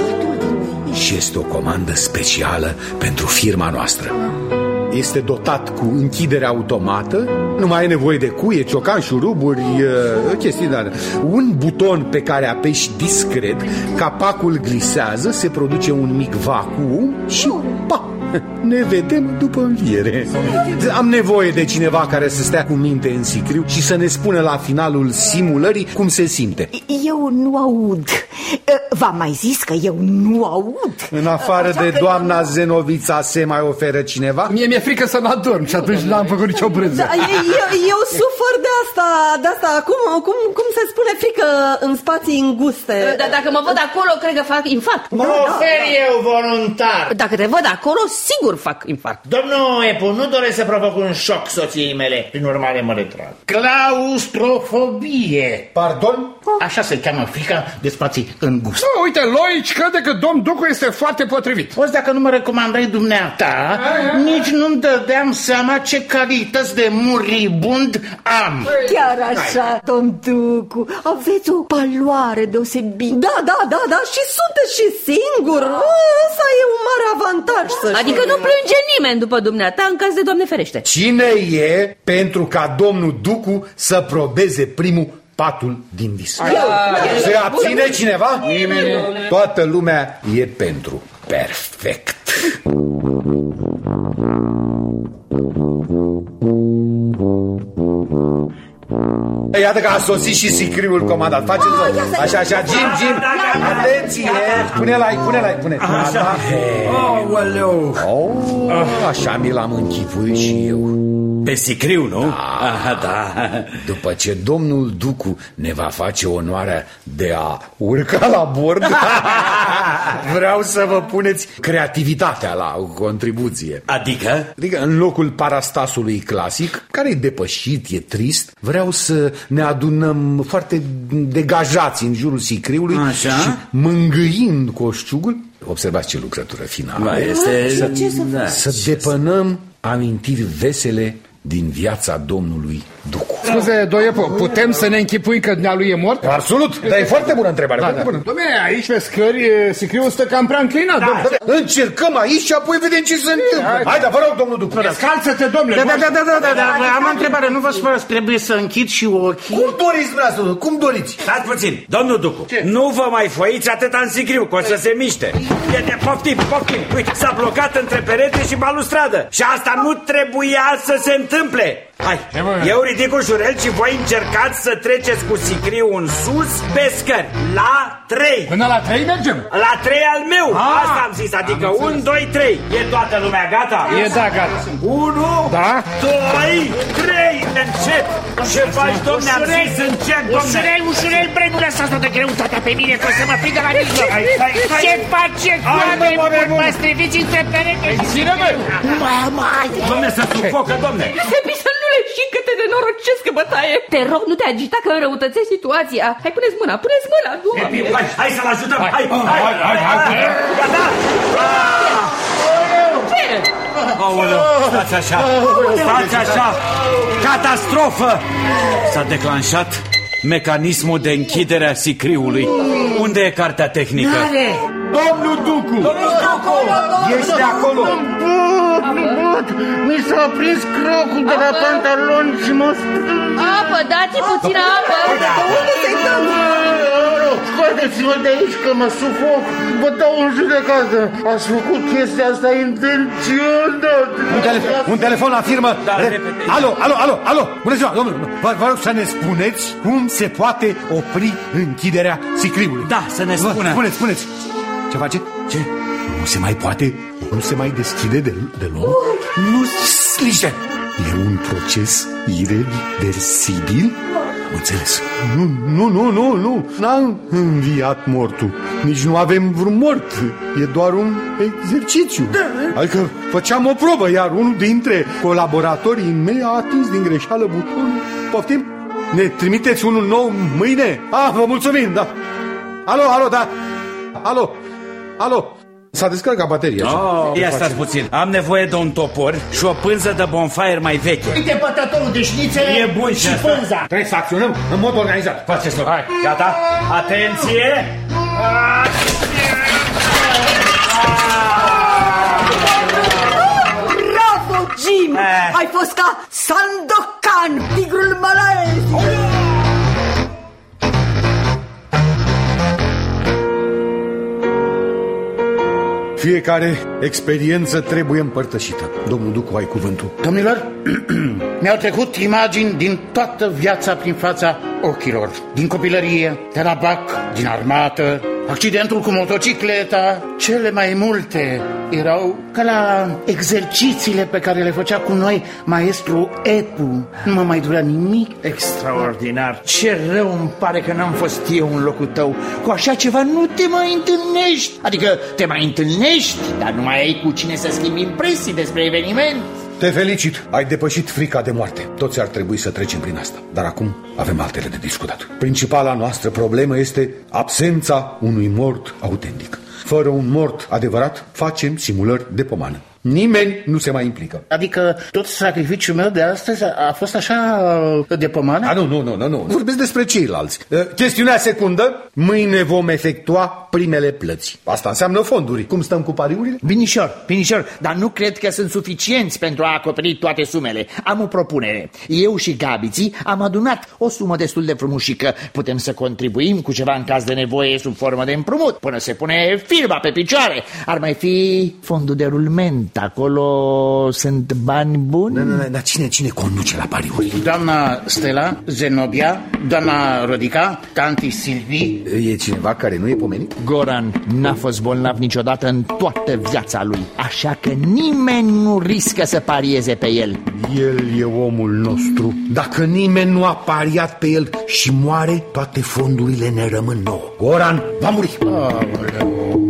Speaker 2: și este o comandă specială pentru firma noastră. Este dotat cu închidere automată, nu mai ai nevoie de cuie, ciocan, șuruburi, chestii de alea. Un buton pe care apeși discret, capacul glisează, se produce un mic vacuum și pa! Ne vedem după înviere. Am nevoie de cineva care să stea cu minte în sicriu și să ne spună la finalul simulării cum se simte.
Speaker 6: Eu nu aud. V-am mai zis că eu nu aud.
Speaker 2: În afară de doamna Zenovița se mai oferă cineva?
Speaker 7: Mie mi-e frică să mă adorm și atunci n-am făcut nicio brânză.
Speaker 4: Da, eu, eu sufăr de asta, de asta, cum, cum, cum se spune, frică în spații înguste.
Speaker 8: Dar dacă mă văd acolo, cred că fac infarct.
Speaker 5: Mă ofer eu voluntar.
Speaker 8: Dacă te văd acolo, sigur fac infarct.
Speaker 5: Domnul Epu, nu doresc să provoc un șoc soției mele. Prin urmare mă retrag.
Speaker 3: Claustrofobie.
Speaker 2: Pardon?
Speaker 3: Așa se cheamă frica de spații înguste.
Speaker 7: Oh, uite, Loici crede că domn Ducu este foarte potrivit.
Speaker 3: Poți, dacă nu mă recomandai dumneata, nici nu-mi dădeam seama ce calități de muribund am.
Speaker 6: Chiar așa, domn Ducu, aveți o paloare deosebită.
Speaker 4: Da, da, da, da, și sunteți și singur. Ăsta e un mare avantaj, să știi.
Speaker 8: Adică nu plânge nimeni după dumneata în caz de Doamne ferește.
Speaker 2: Cine e pentru ca domnul Ducu să probeze primul patul din vis? Se abține cineva? Nimeni. Toată lumea e pentru. Perfect. Iată că a sosit și sicriul comandat. Faceți-o. Așa, așa, Jim, Jim. Atenție. Pune-l aici, pune-l aici, pune. Așa. Oh, așa mi l-am închipuit și eu.
Speaker 10: Pe sicriu, nu?
Speaker 2: Da.
Speaker 10: Aha, da.
Speaker 2: După ce domnul Ducu ne va face onoarea de a urca la bord, vreau să vă puneți creativitatea la contribuție.
Speaker 10: Adică?
Speaker 2: Adică în locul parastasului clasic, care e depășit, e trist, vreau să ne adunăm foarte degajați în jurul sicriului.
Speaker 10: Așa.
Speaker 2: Și mângâind coșciugul, observați ce lucrătură finală.
Speaker 10: Ba, este...
Speaker 2: Să,
Speaker 10: da.
Speaker 2: să depănăm amintiri vesele din viața domnului Ducu.
Speaker 7: Scuze, Doiepo, putem să ne închipuim că dumnealui e mort?
Speaker 2: Absolut, dar e foarte bună întrebare.
Speaker 7: Da, da. Dom'le, aici pe scări sicriul stă cam prea înclinat.
Speaker 2: Da, da. Încercăm aici și apoi vedem ce se întâmplă. Hai, dar vă rog, domnul Ducu.
Speaker 7: Scalță-te, domnule.
Speaker 3: Da, da, da, da, da, da, da. Am o întrebare, nu vă spărați, trebuie să închid și ochii?
Speaker 2: Cum doriți, dumneavoastră, cum doriți?
Speaker 10: Stați puțin, domnul Ducu, ce? Nu vă mai foiți atâta în sicriu, că o să se miște. Poftim, poftim, uite, s-a blocat între perete și balustradă. Și asta nu trebuia să se întâmple. Hai, eu ridic ușurel și voi încercați să treceți cu sicriu în sus pe scări. La trei.
Speaker 7: Până la trei mergem?
Speaker 10: La trei al meu.
Speaker 7: Ah,
Speaker 10: asta am zis, adică un, doi, trei. E toată lumea gata?
Speaker 7: E da, gata.
Speaker 10: Unu,
Speaker 7: da,
Speaker 10: doi, trei. Încet. Ce faci, domne? Am zis încet, domne.
Speaker 3: Ușurel, ușurel, bre, nu lăsați toată greutatea pe mine, că o să mă prindă la mijloc. Ce faceți, oameni buni? Mă striviți între perete.
Speaker 7: Ține-mă.
Speaker 10: Domne, să sufocă, domne.
Speaker 8: Sebi, să nu le și câte de norocesc că bătaie. Te rog, nu te agita că înrăutățești situația. Hai, puneți mâna, puneți mâna, Doamne.
Speaker 10: Hai, hai să-l ajutăm. Hai, hai, hai, hai. Gata?
Speaker 8: Ce?
Speaker 10: Aoleu, stați așa, stați așa. Catastrofă! S-a declanșat mecanismul de închidere a sicriului. Unde e cartea tehnică?
Speaker 2: Domnul Ducu!
Speaker 10: Domnul Ducu!
Speaker 2: Ești de acolo!
Speaker 3: Mi s-a prins crocul de la pantaloni și mă...
Speaker 8: Apă, dați-i puțină apă.
Speaker 4: Unde te-ai dat?
Speaker 3: Scoateți-mă de aici că mă sufoc. Vă dau în judecată. Ați făcut chestia asta intenționat.
Speaker 2: Un, telefon, un telefon la firmă.
Speaker 10: Da,
Speaker 2: Re...
Speaker 10: repede.
Speaker 2: Alo, alo, alo, alo. Bună ziua, domnule. Vă, vă rog să ne spuneți cum se poate opri închiderea sicriului.
Speaker 10: Da, să ne spună.
Speaker 2: Spuneți, spuneți. Ce face? Ce? Nu se mai poate, nu se mai deschide de, deloc? Nu, liniște. E un proces irreversibil? înțeles. Nu, nu, nu, nu, nu. N-a înviat mortul. Nici nu avem vreun mort. E doar un exercițiu. Da. Adică făceam o probă, iar unul dintre colaboratorii mei a atins din greșeală butonul. Poftim? Ne trimiteți unul nou mâine? Ah, vă mulțumim, da. Alo, alo, da. Alo, alo. S-a descărcat bateria.
Speaker 10: Oh, ia stați puțin. Am nevoie de un topor și o pânză de bonfire mai veche.
Speaker 5: Uite pătătorul de șnițe
Speaker 10: e bun
Speaker 5: și pânza.
Speaker 2: Trebuie să acționăm în mod organizat.
Speaker 10: Faceți-o. Hai, gata? Atenție!
Speaker 4: Bravo, Jim! Eh. Ai fost ca Sandokan, tigrul malez!
Speaker 2: Fiecare experiență trebuie împărtășită. Domnul Ducu, ai cuvântul.
Speaker 3: Domnilor, mi-au trecut imagini din toată viața prin fața ochilor. Din copilărie, de la bac, din armată, accidentul cu motocicleta. Cele mai multe erau ca la exercițiile pe care le făcea cu noi maestru Epu. Nu mă mai durea nimic.
Speaker 5: Extraordinar. Ce rău îmi pare că n-am fost eu în locul tău. Cu așa ceva nu te mai întâlnești. Adică te mai întâlnești, dar nu mai ai cu cine să schimbi impresii despre eveniment.
Speaker 2: Te felicit, ai depășit frica de moarte. Toți ar trebui să trecem prin asta. Dar acum avem altele de discutat. Principala noastră problemă este absența unui mort autentic. Fără un mort adevărat, facem simulări de pomană. Nimeni nu se mai implică.
Speaker 3: Adică tot sacrificiul meu de astăzi a fost așa de pomană?
Speaker 2: A, nu, nu, nu, nu, nu. Vorbesc despre ceilalți. Chestiunea secundă, mâine vom efectua primele plăți. Asta înseamnă fonduri. Cum stăm cu pariurile?
Speaker 5: Binișor, binișor, dar nu cred că sunt suficienți pentru a acoperi toate sumele. Am o propunere. Eu și Gabiții am adunat o sumă destul de frumușică. Putem să contribuim cu ceva în caz de nevoie sub formă de împrumut, până se pune firma pe picioare. Ar mai fi fondul de rulment. Acolo sunt bani buni?
Speaker 2: Da, da, da, dar cine, cine conduce la pariuri?
Speaker 3: Doamna Stella, Zenobia, doamna Rodica, tanti Silvii.
Speaker 2: E cineva care nu e pomenit?
Speaker 5: Goran n-a fost bolnav niciodată în toată viața lui, așa că nimeni nu riscă să parieze pe el.
Speaker 2: El e omul nostru. Dacă nimeni nu a pariat pe el și moare, toate fondurile ne rămân nouă. Goran va muri. Oh,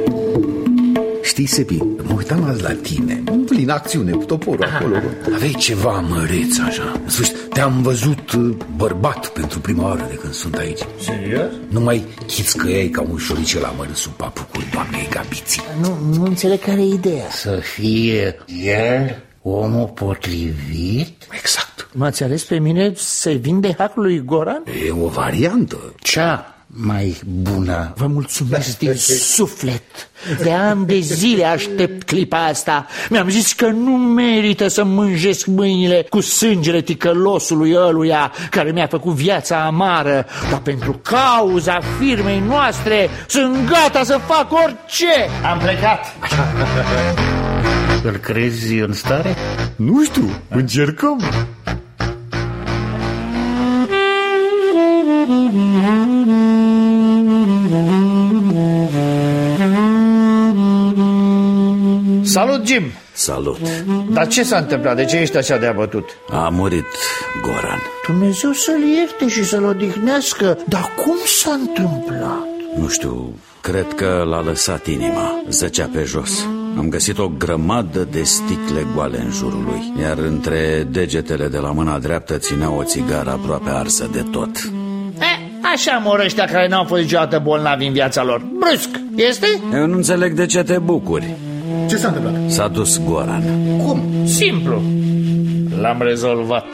Speaker 2: știi, Sepi, mă uitam azi la tine, plin acțiune, cu toporul aha, acolo. Aveai ceva măreț așa. În sfârșit, te-am văzut bărbat pentru prima oară de când sunt aici.
Speaker 5: Serios?
Speaker 2: Nu mai chițcăiai ca un șorice la măr sub papucul doamnei Gabiții.
Speaker 5: Nu, nu înțeleg care e ideea.
Speaker 3: Să fie el omul potrivit?
Speaker 2: Exact.
Speaker 5: M-ați ales pe mine să-i vinde hacul lui Goran?
Speaker 2: E o variantă.
Speaker 3: Cea mai bună.
Speaker 5: Vă mulțumesc din suflet. De ani de zile aștept clipa asta. Mi-am zis că nu merită să mânjesc mâinile cu sângele ticălosului ăluia care mi-a făcut viața amară, dar pentru cauza firmei noastre sunt gata să fac orice.
Speaker 3: Am plecat. Îl crezi în stare?
Speaker 2: Nu știu, încercăm.
Speaker 5: Salut, Jim!
Speaker 10: Salut!
Speaker 5: Dar ce s-a întâmplat? De ce ești așa de abătut?
Speaker 10: A murit Goran.
Speaker 5: Dumnezeu să-l ierte și să-l odihnească. Dar cum s-a întâmplat?
Speaker 10: Nu știu, cred că l-a lăsat inima. Zăcea pe jos. Am găsit o grămadă de sticle goale în jurul lui, iar între degetele de la mâna dreaptă ținea o țigară aproape arsă de tot.
Speaker 5: Eh, așa mor ăștia care n-au fost niciodată bolnavi în viața lor. Brusc, este?
Speaker 10: Eu nu înțeleg de ce te bucuri.
Speaker 2: Ce s-a întâmplat?
Speaker 10: S-a dus Goran.
Speaker 5: Cum? Simplu. L-am rezolvat.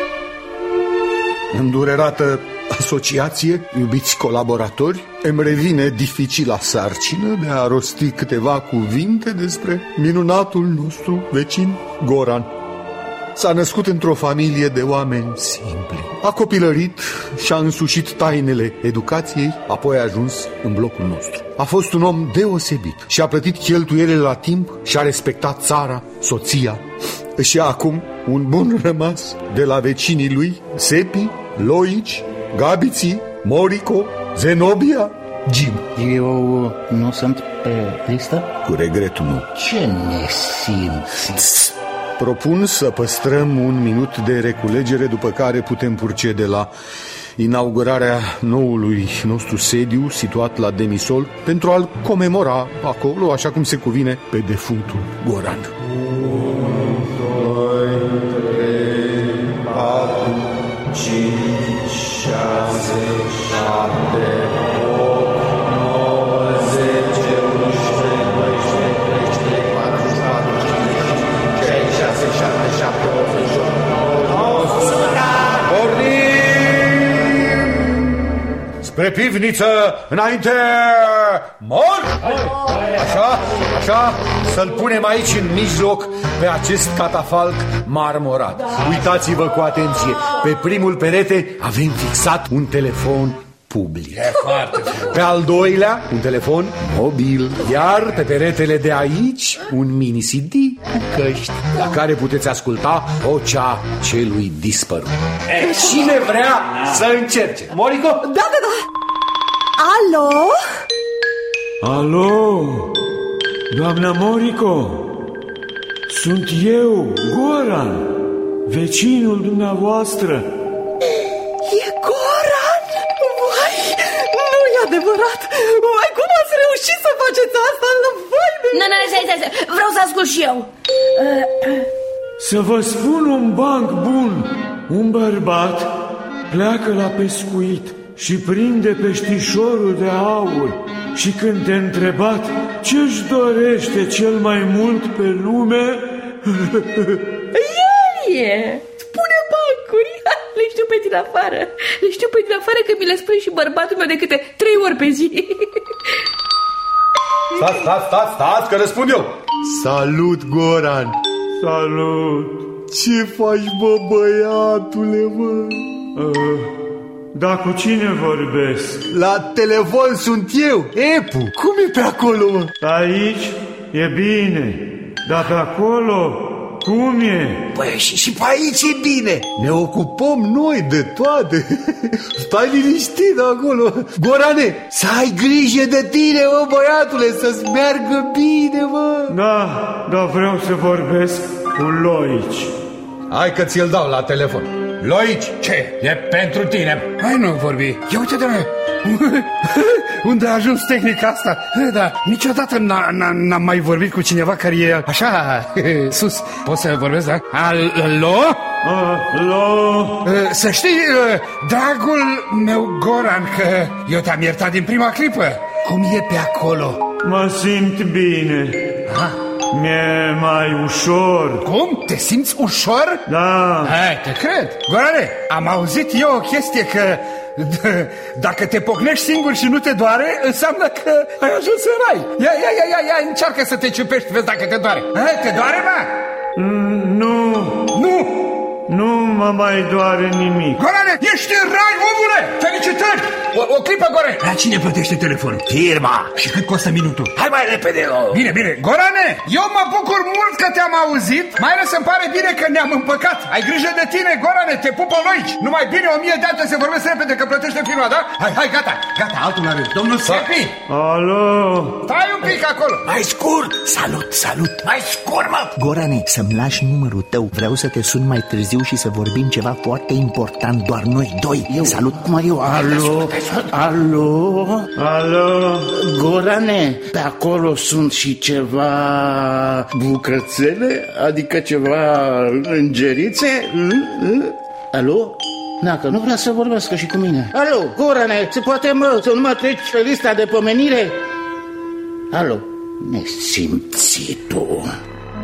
Speaker 2: Îndurerată asociație, iubiți colaboratori, îmi revine dificila sarcină de a rosti câteva cuvinte despre minunatul nostru vecin Goran. S-a născut într-o familie de oameni simpli. A copilărit și a însușit tainele educației, apoi a ajuns în blocul nostru. A fost un om deosebit și a plătit cheltuielile la timp și a respectat țara, soția. Și acum un bun rămas de la vecinii lui, Sepi, Loici, Gabiții, Morico, Zenobia, Jim.
Speaker 3: Eu nu sunt pe listă?
Speaker 2: Cu regret nu.
Speaker 3: Ce nesimț!
Speaker 2: Propun să păstrăm un minut de reculegere, după care putem procede la inaugurarea noului nostru sediu situat la Demisol pentru a-l comemora acolo, așa cum se cuvine, pe defunctul Goran. unu, doi, trei, patru, cinci, șase, șapte, opt, nouă, zece, unsprezece, doisprezece, treisprezece, patruzeci, patruzeci, cincizeci, cincizeci, șase, șapte, șapte, opt, nouă, spre pivniță, înainte, mor! Așa, așa, să-l punem aici în mijloc pe acest catafalc marmorat. Uitați-vă cu atenție, pe primul perete avem fixat un telefon public. Pe al doilea, un telefon mobil. Iar pe peretele de aici, un mini C D cu căști, la care puteți asculta vocea celui dispărut. E, cine vrea să încerce? Morico?
Speaker 4: Da, da, da. Alo?
Speaker 11: Alo, doamna Morico, sunt eu, Goran, vecinul dumneavoastră.
Speaker 4: E Goran? Vai, nu e adevărat. Vai, cum ați reușit să faceți asta? Vai,
Speaker 8: nu, nu, stai, stai, stai. Vreau să ascult și eu.
Speaker 11: Să vă spun un banc bun. Un bărbat pleacă la pescuit și prinde peștișorul de aur. Și când te-a întrebat ce-și dorește cel mai mult pe lume,
Speaker 8: el e. Spune bancuri. Le știu pe din afară. Le știu pe din afară că mi le spune și bărbatul meu de câte trei ori pe zi.
Speaker 2: Stați, stați, stați, stați, că răspund eu. Salut, Goran.
Speaker 11: Salut.
Speaker 2: Ce faci, bă, băiatule, mă?
Speaker 11: Uh, da, cu cine vorbesc?
Speaker 2: La telefon sunt eu, Epu. Cum e pe acolo, mă?
Speaker 11: Aici e bine, dar pe acolo cum e?
Speaker 2: Păi și, și pe aici e bine. Ne ocupăm noi de toate. Stai liniștit acolo. Gorane, să ai grijă de tine, mă, băiatule, să-ți meargă bine, mă.
Speaker 11: Da, dar vreau să vorbesc cu Loici.
Speaker 2: Hai că ți-l dau la telefon. Loici,
Speaker 7: ce? E pentru tine. Hai, nu vorbi. Ia uite, doamne, unde a ajuns tehnica asta? Da, niciodată n-am mai vorbit cu cineva care e așa sus. Poți să vorbesc, da? Alo?
Speaker 11: Alo?
Speaker 7: Să știi, dragul meu Goran, că eu te-am iertat din prima clipă. Cum e pe acolo?
Speaker 11: Mă simt bine.
Speaker 7: Aha.
Speaker 11: Mi-e mai ușor.
Speaker 7: Cum? Te simți ușor?
Speaker 11: Da.
Speaker 7: Hai, te cred. Gorane, am auzit eu o chestie că d- dacă te pocnești singur și nu te doare, înseamnă că ai ajuns în rai. Ia, ia, ia, ia, ia, încearcă să te ciupești, vezi dacă te doare. Hai, te doare, mă?
Speaker 11: Mm, nu.
Speaker 7: Nu.
Speaker 11: Nu mă mai doare nimic.
Speaker 7: Gorane, ești în rai, omule! Felicitări! O, o clipă, Gorane! La cine plătește telefonul?
Speaker 2: Firma.
Speaker 7: Și cât costă minutul?
Speaker 2: Hai mai repede, o.
Speaker 7: Bine, bine. Gorane, eu mă bucur mult că te-am auzit. Mai ales îmi pare bine că ne-am împăcat. Ai grijă de tine, Gorane, te pupă Loici. Numai bine o mie de ani se vorbesc repede că plătește firma, da? Hai, hai, gata, gata, altul la rând. Domnul Sepi!
Speaker 11: Alo?
Speaker 7: Stai un pic acolo.
Speaker 9: Mai scurt! Salut, salut!
Speaker 7: Mai scurt, mă!
Speaker 9: Gorane, să-mi lași numărul tău. Vreau să te sun mai târziu și să vorbim ceva foarte important, doar noi doi. Eu. Salut, cum ar eu?
Speaker 3: Alo, alo,
Speaker 11: alo.
Speaker 3: Gorane, pe acolo sunt și ceva bucățele, adică ceva îngerițe? Alo? Da, că nu vrea să vorbească și cu mine. Alo, Gorane, se poate, mă, să nu mă treci pe lista de pomenire? Alo, nesimțitul.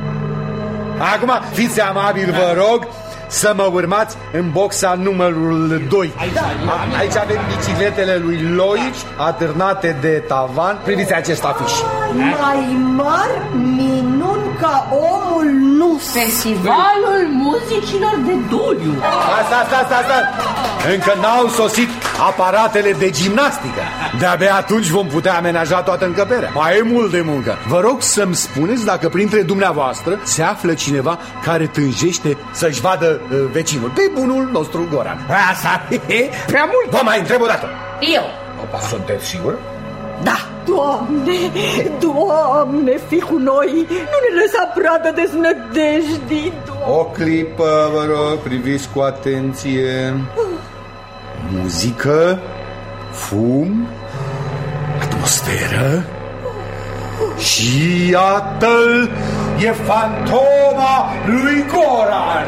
Speaker 2: Acum, fiți amabil, vă rog, să mă urmați în boxa numărul doi. A, aici avem bicicletele lui Loici, atârnate de tavan. Priviți acest afiș.
Speaker 4: Mai mari minuni ca omul nu.
Speaker 8: Festivalul muzicilor de Duliu.
Speaker 2: Asta, asta, asta, asta. Încă n-au sosit aparatele de gimnastică. De-abia atunci vom putea amenaja toată încăperea. Mai e mult de muncă. Vă rog să-mi spuneți dacă printre dumneavoastră se află cineva care tânjește să-și vadă uh, vecinul. Pe bunul nostru Goran.
Speaker 7: Asta e prea mult.
Speaker 2: Vă mai întreb o dată.
Speaker 8: Eu.
Speaker 2: Opa, sunteți sigur?
Speaker 4: Da. Doamne, Doamne, fii cu noi. Nu ne lăsa pradă deznădejdii, Doamne.
Speaker 2: O clipă, vă rog, priviți cu atenție. muzică, fum, atmosferă. Și iată-l, e fantoma lui Goran.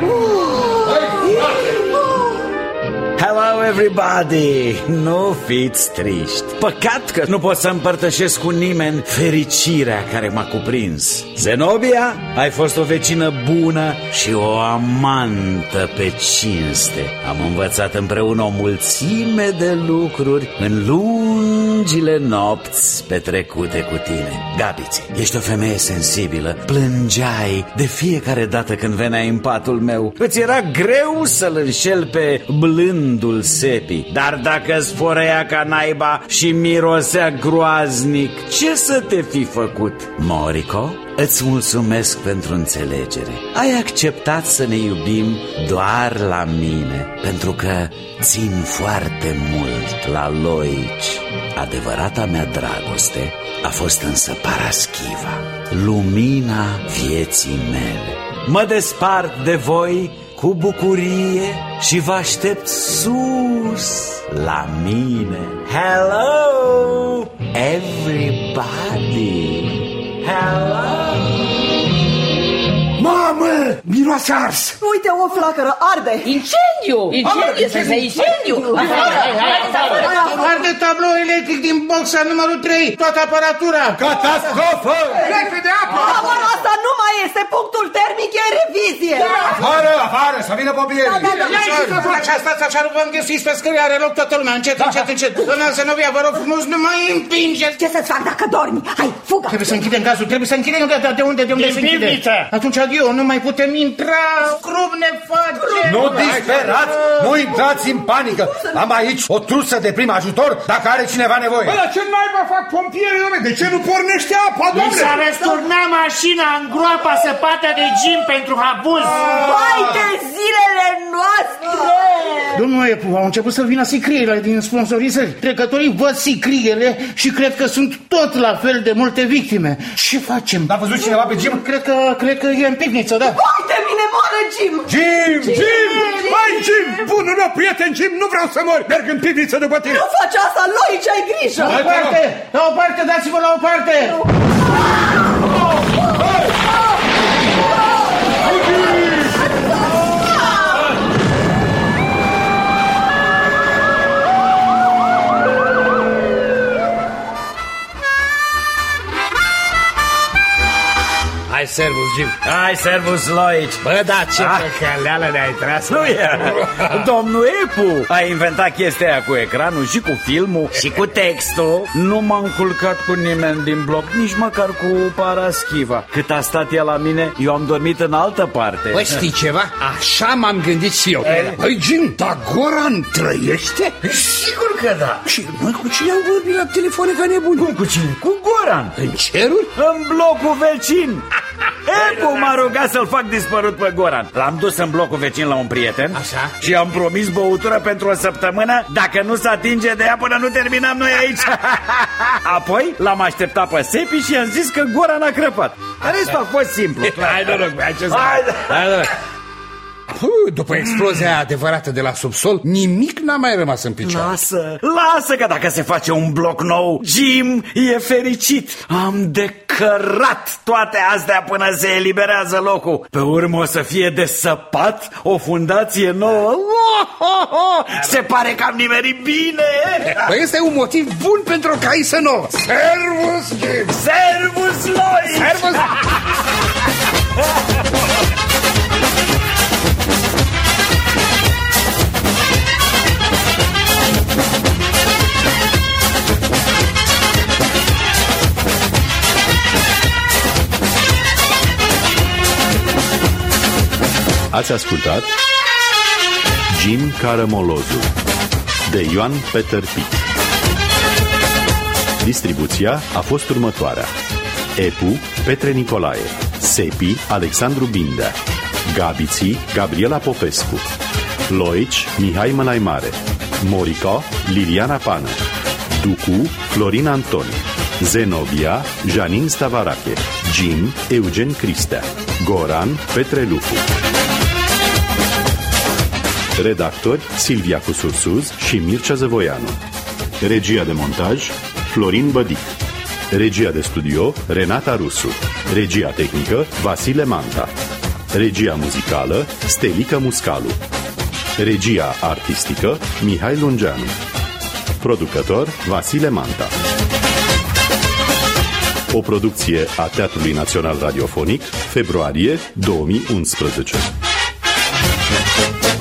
Speaker 10: Hello everybody! Nu fiți triști. Păcat că nu pot să împărtășesc cu nimeni fericirea care m-a cuprins. Zenobia, ai fost o vecină bună și o amantă pe cinste. Am învățat împreună o mulțime de lucruri în lungile nopți petrecute cu tine. Gabiți, ești o femeie sensibilă. Plângeai de fiecare dată când veneai în patul meu. Îți era greu să-l înșel pe blând Sepi, dar dacă sfărăia ca naiba și mirosea groaznic, ce să te fi făcut? Morico, îți mulțumesc pentru înțelegere. Ai acceptat să ne iubim doar la mine, pentru că țin foarte mult la Loici. Adevărata mea dragoste a fost însă Paraschiva, lumina vieții mele. Mă despart de voi cu bucurie și vă aștept sus la mine. Hello, everybody! Hello!
Speaker 2: Mamă, miroase ars!
Speaker 4: Uite, o flacără arde!
Speaker 8: Incendiu! Incendiu, să se incendiu!
Speaker 3: Arde tablou electric din boxa numărul trei, toată aparatura!
Speaker 2: Catastrofă!
Speaker 7: Repede apă!
Speaker 4: Afară, asta nu mai este punctul termic, e revizie!
Speaker 2: Afară, afară, să vină pompieri!
Speaker 3: Așa, stați așa, nu v-am găsit pe scări, are loc toată lumea, încet, încet, încet! Doamna Zenobia, vă rog frumos, nu mai împingeți!
Speaker 6: Ce să-ți fac dacă dormi? Hai, fugă!
Speaker 3: Trebuie să închidem cazul, trebuie să închidem, de unde, de unde se închide? Atunci adio, nu mai putem intra, scrub ne face!
Speaker 2: Nu disperați, nu intrați în panică! Am aici o trusă de prim ajutor dacă are cineva nevoie.
Speaker 7: Bă, dar ce naiba fac pompierii, dom'le? De ce nu pornește apa, dom'le?
Speaker 5: Mi s-a răsturnat mașina în groapa săpată de Jim pentru abuz.
Speaker 6: Vai de zilele noastre!
Speaker 3: Domnul Epu, au început să vină sicriile din sponsorizări. Trecătorii văd sicriele și cred că sunt tot la fel de multe victime. Ce facem?
Speaker 2: L-a văzut cineva pe Jim?
Speaker 3: Cred că, cred că e în pivniță, da.
Speaker 4: Vai de mine, moare Jim!
Speaker 2: Jim!
Speaker 7: Jim! Hai, Jim! Bunul meu prieten Jim, nu vreau să mor! Merg în pivniță după tine!
Speaker 4: Nu faci asta, Loici, ai grijă!
Speaker 3: La o parte, la o parte, dați-vă la o parte!
Speaker 7: Hai, servus, Jim!
Speaker 10: Hai, servus, Loici!
Speaker 7: Bă, da, ce
Speaker 10: Ah.
Speaker 7: păcăleală ne-ai tras!
Speaker 10: Nu e! Domnul Epu a inventat chestia aia cu ecranul și cu filmul și cu textul. Nu m-a înculcat cu nimeni din bloc, nici măcar cu Paraschiva. Cât a stat el la mine, eu am dormit în altă parte.
Speaker 7: Băi, știi ceva? Așa m-am gândit și eu. Băi, Jim, dar Goran trăiește?
Speaker 10: Sigur că da. Și noi cu cine am vorbit la telefon ca nebuni? Cum cu cine? Cu Goran.
Speaker 7: În ceruri?
Speaker 10: În blocul vecin. Epu m-a rugat să-l fac dispărut pe Goran. L-am dus în blocul vecin la un prieten.
Speaker 7: Așa.
Speaker 10: Și am promis băutură pentru o săptămână dacă nu se atinge de ea până nu terminăm noi aici. Apoi l-am așteptat pe Sepi și i-am zis că Goran a crăpat. Restul a fost simplu.
Speaker 7: Hai, noroc, hai, ce să... Hai, noroc. Puh, după explozia adevărată de la subsol, nimic n-a mai rămas în picioare.
Speaker 10: Lasă, lasă că dacă se face un bloc nou, Jim e fericit. Am decărat toate astea până se eliberează locul. Pe urmă o să fie de săpat o fundație nouă. Se pare că am nimerit bine.
Speaker 7: Păi este un motiv bun pentru o caisă nouă. Servus, Jim!
Speaker 10: Servus, Loici!
Speaker 7: Servus!
Speaker 1: Ați ascultat Jim Caramolozu de Ioan Peter Pit. Distribuția a fost următoarea: Epu, Petre Nicolae; Sepi, Alexandru Bindea; Gabiții, Gabriela Popescu; Loici, Mihai Mănaimare; Morica, Liliana Pană; Ducu, Florin Antoni; Zenobia, Janin Stavarache; Jim, Eugen Cristea; Goran, Petre Lupu. Redactori Silvia Cusursuz și Mircea Zăvoianu. Regia de montaj Florin Bădic. Regia de studio Renata Rusu. Regia tehnică Vasile Manta. Regia muzicală Stelica Muscalu. Regia artistică Mihai Lungeanu. Producător Vasile Manta. O producție a Teatrului Național Radiofonic, februarie două mii unsprezece.